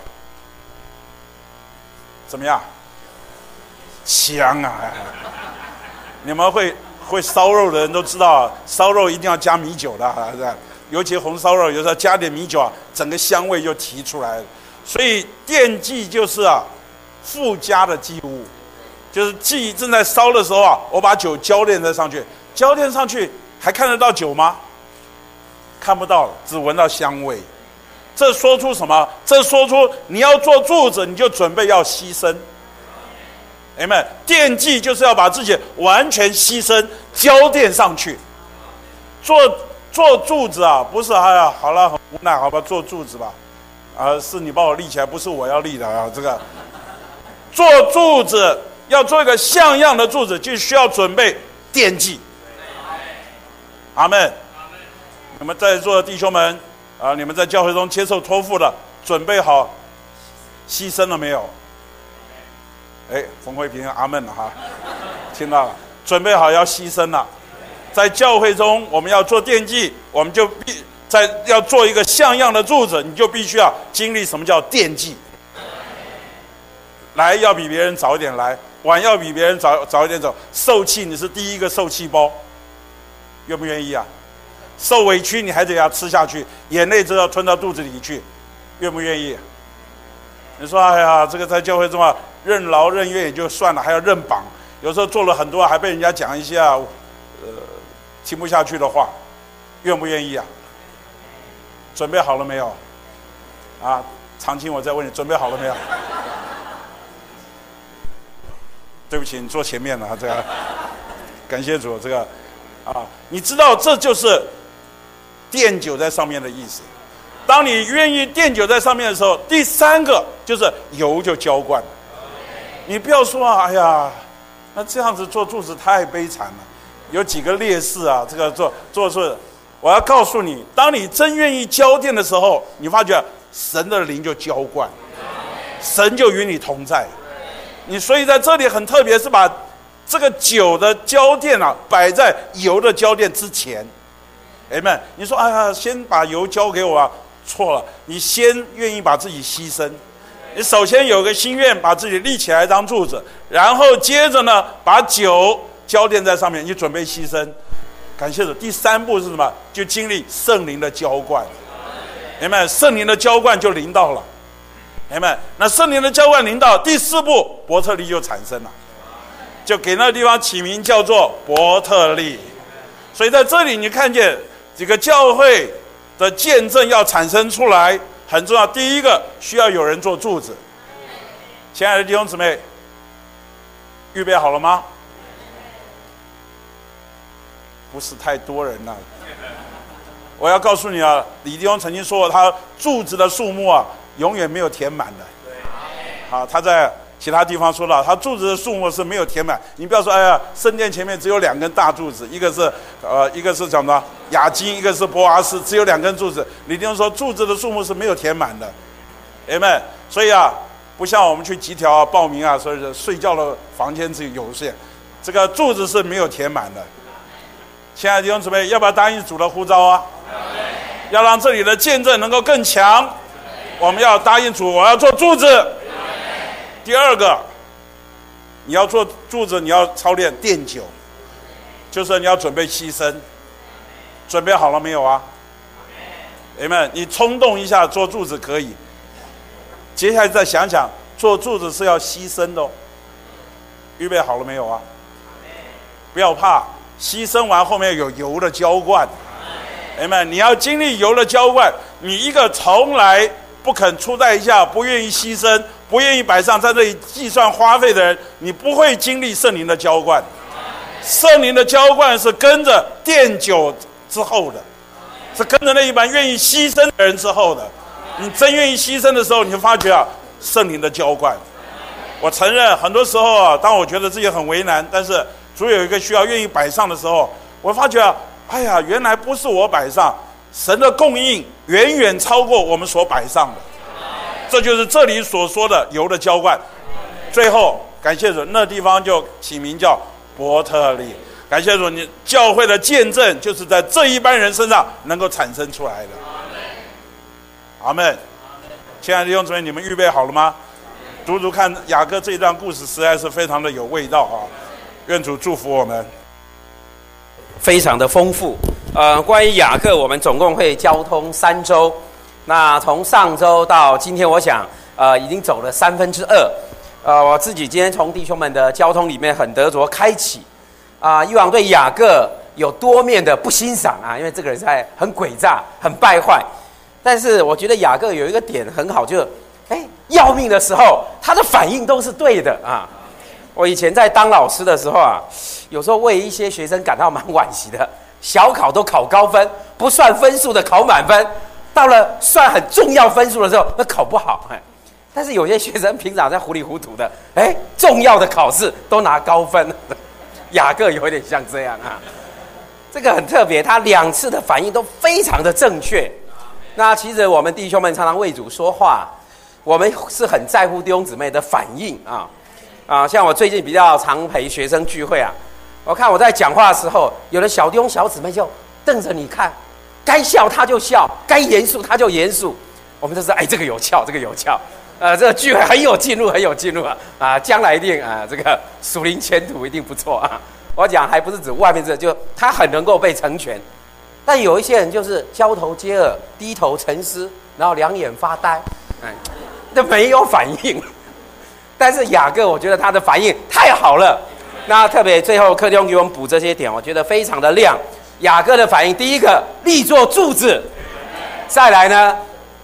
怎么样？香啊！你们会会烧肉的人都知道啊，烧肉一定要加米酒的，啊，尤其红烧肉有时候加点米酒啊，整个香味就提出来了。所以奠祭就是啊，附加的祭物，就是祭正在烧的时候啊，我把酒浇奠在上去，浇奠上去还看得到酒吗？看不到了，只闻到香味。这说出什么？这说出你要做柱子，你就准备要牺牲。哎们，奠祭就是要把自己完全牺牲，浇奠上去。做做柱子啊，不是哎呀，好了，很无奈，好吧，做柱子吧。啊，是你把我立起来，不是我要立的啊。这个做柱子要做一个像样的柱子，就需要准备奠祭。阿们。你们在座的弟兄们啊，你们在教会中接受托付的，准备好牺牲了没有？哎，冯慧平，阿们了哈，听到了，准备好要牺牲了。在教会中，我们要做奠祭，我们就必在要做一个像样的柱子，你就必须要经历什么叫奠祭。来要比别人早一点来，晚要比别人早早一点走。受气你是第一个受气包，愿不愿意啊？受委屈你还得要吃下去，眼泪就要吞到肚子里去，愿不愿意？你说哎呀，这个在教会中啊，任劳任怨也就算了，还要任绑， 有时候做了很多，还被人家讲一些啊，呃，听不下去的话，愿不愿意啊？准备好了没有？啊，常青，我再问你，准备好了没有？对不起，你坐前面了，这个，感谢主，这个，啊，你知道这就是奠酒在上面的意思。当你愿意奠酒在上面的时候，第三个就是油就浇灌了。你不要说啊，哎呀，那这样子做柱子太悲惨了，有几个烈士啊，这个做做是，我要告诉你，当你真愿意浇奠的时候，你发觉神的灵就浇灌，神就与你同在。你所以在这里很特别，是把这个酒的浇奠啊摆在油的浇奠之前。阿们。你说哎呀，先把油浇给我啊，错了，你先愿意把自己牺牲。你首先有个心愿，把自己立起来当柱子，然后接着呢，把酒浇奠在上面，你准备牺牲。感谢主，第三步是什么？就经历圣灵的浇灌。阿们，圣灵的浇灌就临到了。阿们，那圣灵的浇灌临到，第四步伯特利就产生了，就给那个地方起名叫做伯特利。所以在这里你看见这个教会的见证要产生出来很重要。第一个需要有人做柱子。亲爱的弟兄姊妹，预备好了吗？不是太多人了。我要告诉你啊，李弟兄曾经说过，他柱子的数目啊永远没有填满的。好，他在其他地方说到，他柱子的数目是没有填满。你不要说，哎呀，圣殿前面只有两根大柱子，一个是呃，一个是什么雅金，一个是波阿斯，只有两根柱子。李弟兄说，柱子的数目是没有填满的。阿们。所以啊，不像我们去集条啊、报名啊，所以睡觉的房间只有限，这个柱子是没有填满的。亲爱的弟兄姊妹，要不要答应主的呼召啊？要让这里的见证能够更强，我们要答应主，我要做柱子。第二个，你要做柱子，你要操练奠酒，就是你要准备牺牲。准备好了没有啊？阿们。你冲动一下做柱子可以，接下来再想想，做柱子是要牺牲的哦。预备好了没有啊？不要怕，牺牲完后面有油的浇灌。阿们。你要经历油的浇灌，你一个从来不肯出代价、不愿意牺牲、不愿意摆上在这里计算花费的人，你不会经历圣灵的浇灌。圣灵的浇灌是跟着奠酒之后的，是跟着那一班愿意牺牲的人之后的。你真愿意牺牲的时候，你就发觉啊，圣灵的浇灌。我承认，很多时候啊，当我觉得自己很为难，但是主有一个需要愿意摆上的时候，我发觉啊，哎呀，原来不是我摆上，神的供应远远超过我们所摆上的。这就是这里所说的油的浇灌。最后感谢主，那地方就起名叫伯特利。感谢主，你教会的见证就是在这一班人身上能够产生出来的。阿们。亲爱的弟兄姊妹，你们预备好了吗？读读看雅各这一段故事，实在是非常的有味道啊！愿主祝福我们。 非常的丰富。呃，关于雅各，我们总共会交通三周。那从上周到今天，我想呃已经走了三分之二。呃，我自己今天从弟兄们的交通里面很得着开启。啊、呃，以往对雅各有多面的不欣赏啊，因为这个人在很诡诈、很败坏。但是我觉得雅各有一个点很好，就是哎要命的时候，他的反应都是对的啊。我以前在当老师的时候啊，有时候为一些学生感到蛮惋惜的。小考都考高分，不算分数的考满分，到了算很重要分数的时候，那考不好。但是有些学生平常在糊里糊涂的，哎，重要的考试都拿高分。雅各有点像这样啊，这个很特别，他两次的反应都非常的正确。那其实我们弟兄们常常为主说话，我们是很在乎弟兄姊妹的反应啊啊，像我最近比较常陪学生聚会啊。我看我在讲话的时候，有的小弟兄小姊妹就瞪着你看，该笑他就笑，该严肃他就严肃。我们都知道，哎，这个有窍，这个有窍，呃，这个聚会很有进入，很有进入啊！啊，将来一定啊，这个属灵前途一定不错啊！我讲还不是指外面这，就他很能够被成全。但有一些人就是交头接耳，低头沉思，然后两眼发呆，哎，都没有反应。但是雅各，我觉得他的反应太好了。 那特别最后柯弟兄给我们补这些点，我觉得非常的亮。雅各的反应，第一个立作柱子，再来呢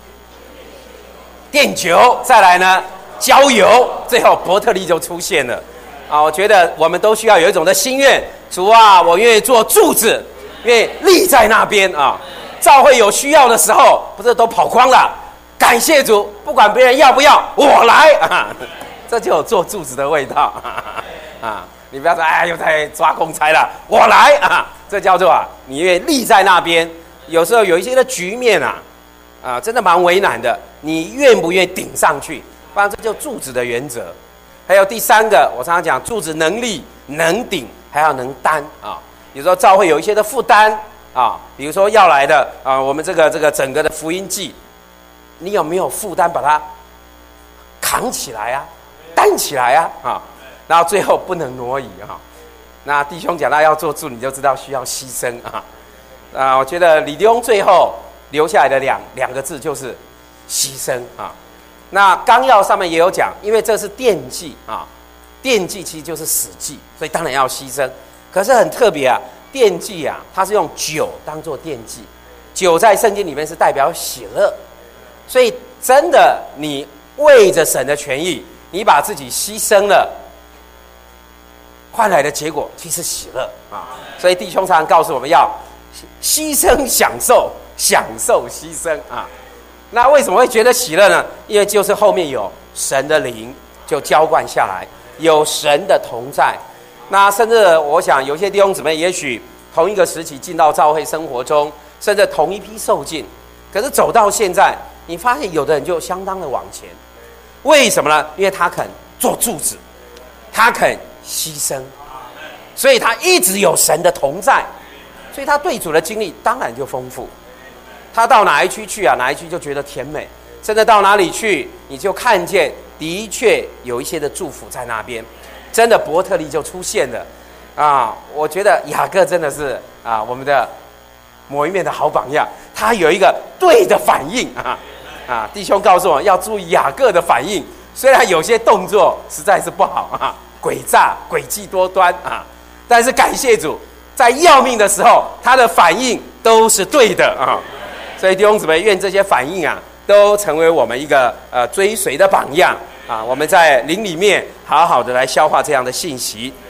奠酒，再来呢浇油，最后伯特利就出现了。啊，我觉得我们都需要有一种的心愿，主啊，我愿意做柱子，愿意立在那边啊。教会有需要的时候，不是都跑光了？感谢主，不管别人要不要，我来啊！这就有做柱子的味道啊！你不要说哎，又在抓公差了，我来啊！这叫做啊，你愿意立在那边。有时候有一些的局面啊，啊，真的蛮为难的。你愿不愿意顶上去？不然这就柱子的原则。还有第三个，我常常讲，柱子能立、能顶，还要能担啊。有时候教会有一些的负担啊，比如说要来的啊，我们这个这个整个的福音季，你有没有负担把它扛起来啊，担起来啊啊？然后最后不能挪移啊。那弟兄讲到要做柱，你就知道需要牺牲啊。啊，我觉得李弟兄最后留下来的两两个字就是牺牲啊。那纲要上面也有讲，因为这是奠祭啊，奠祭其实就是死祭，所以当然要牺牲。可是很特别啊，奠祭啊，它是用酒当做奠祭，酒在圣经里面是代表喜乐，所以真的你为着神的权益，你把自己牺牲了，换来的结果其实喜乐啊。所以弟兄常常告诉我们要牺牲享受，享受牺牲啊。那为什么会觉得喜乐呢？因为就是后面有神的灵就浇灌下来，有神的同在。那甚至我想有些弟兄姊妹也许同一个时期进到教会生活中，甚至同一批受浸，可是走到现在，你发现有的人就相当的往前。为什么呢？因为他肯做柱子，他肯牺牲，所以他一直有神的同在，所以他对主的经历当然就丰富。他到哪一区去啊，哪一区就觉得甜美，甚至到哪里去，你就看见的确有一些的祝福在那边，真的伯特利就出现了啊！我觉得雅各真的是啊，我们的某一面的好榜样，他有一个对的反应啊啊！弟兄告诉我要注意雅各的反应，虽然有些动作实在是不好啊，诡诈、诡计多端啊，但是感谢主，在要命的时候，他的反应都是对的啊！所以弟兄姊妹，愿这些反应啊，都成为我们一个呃追随的榜样啊！我们在灵里面好好的来消化这样的信息。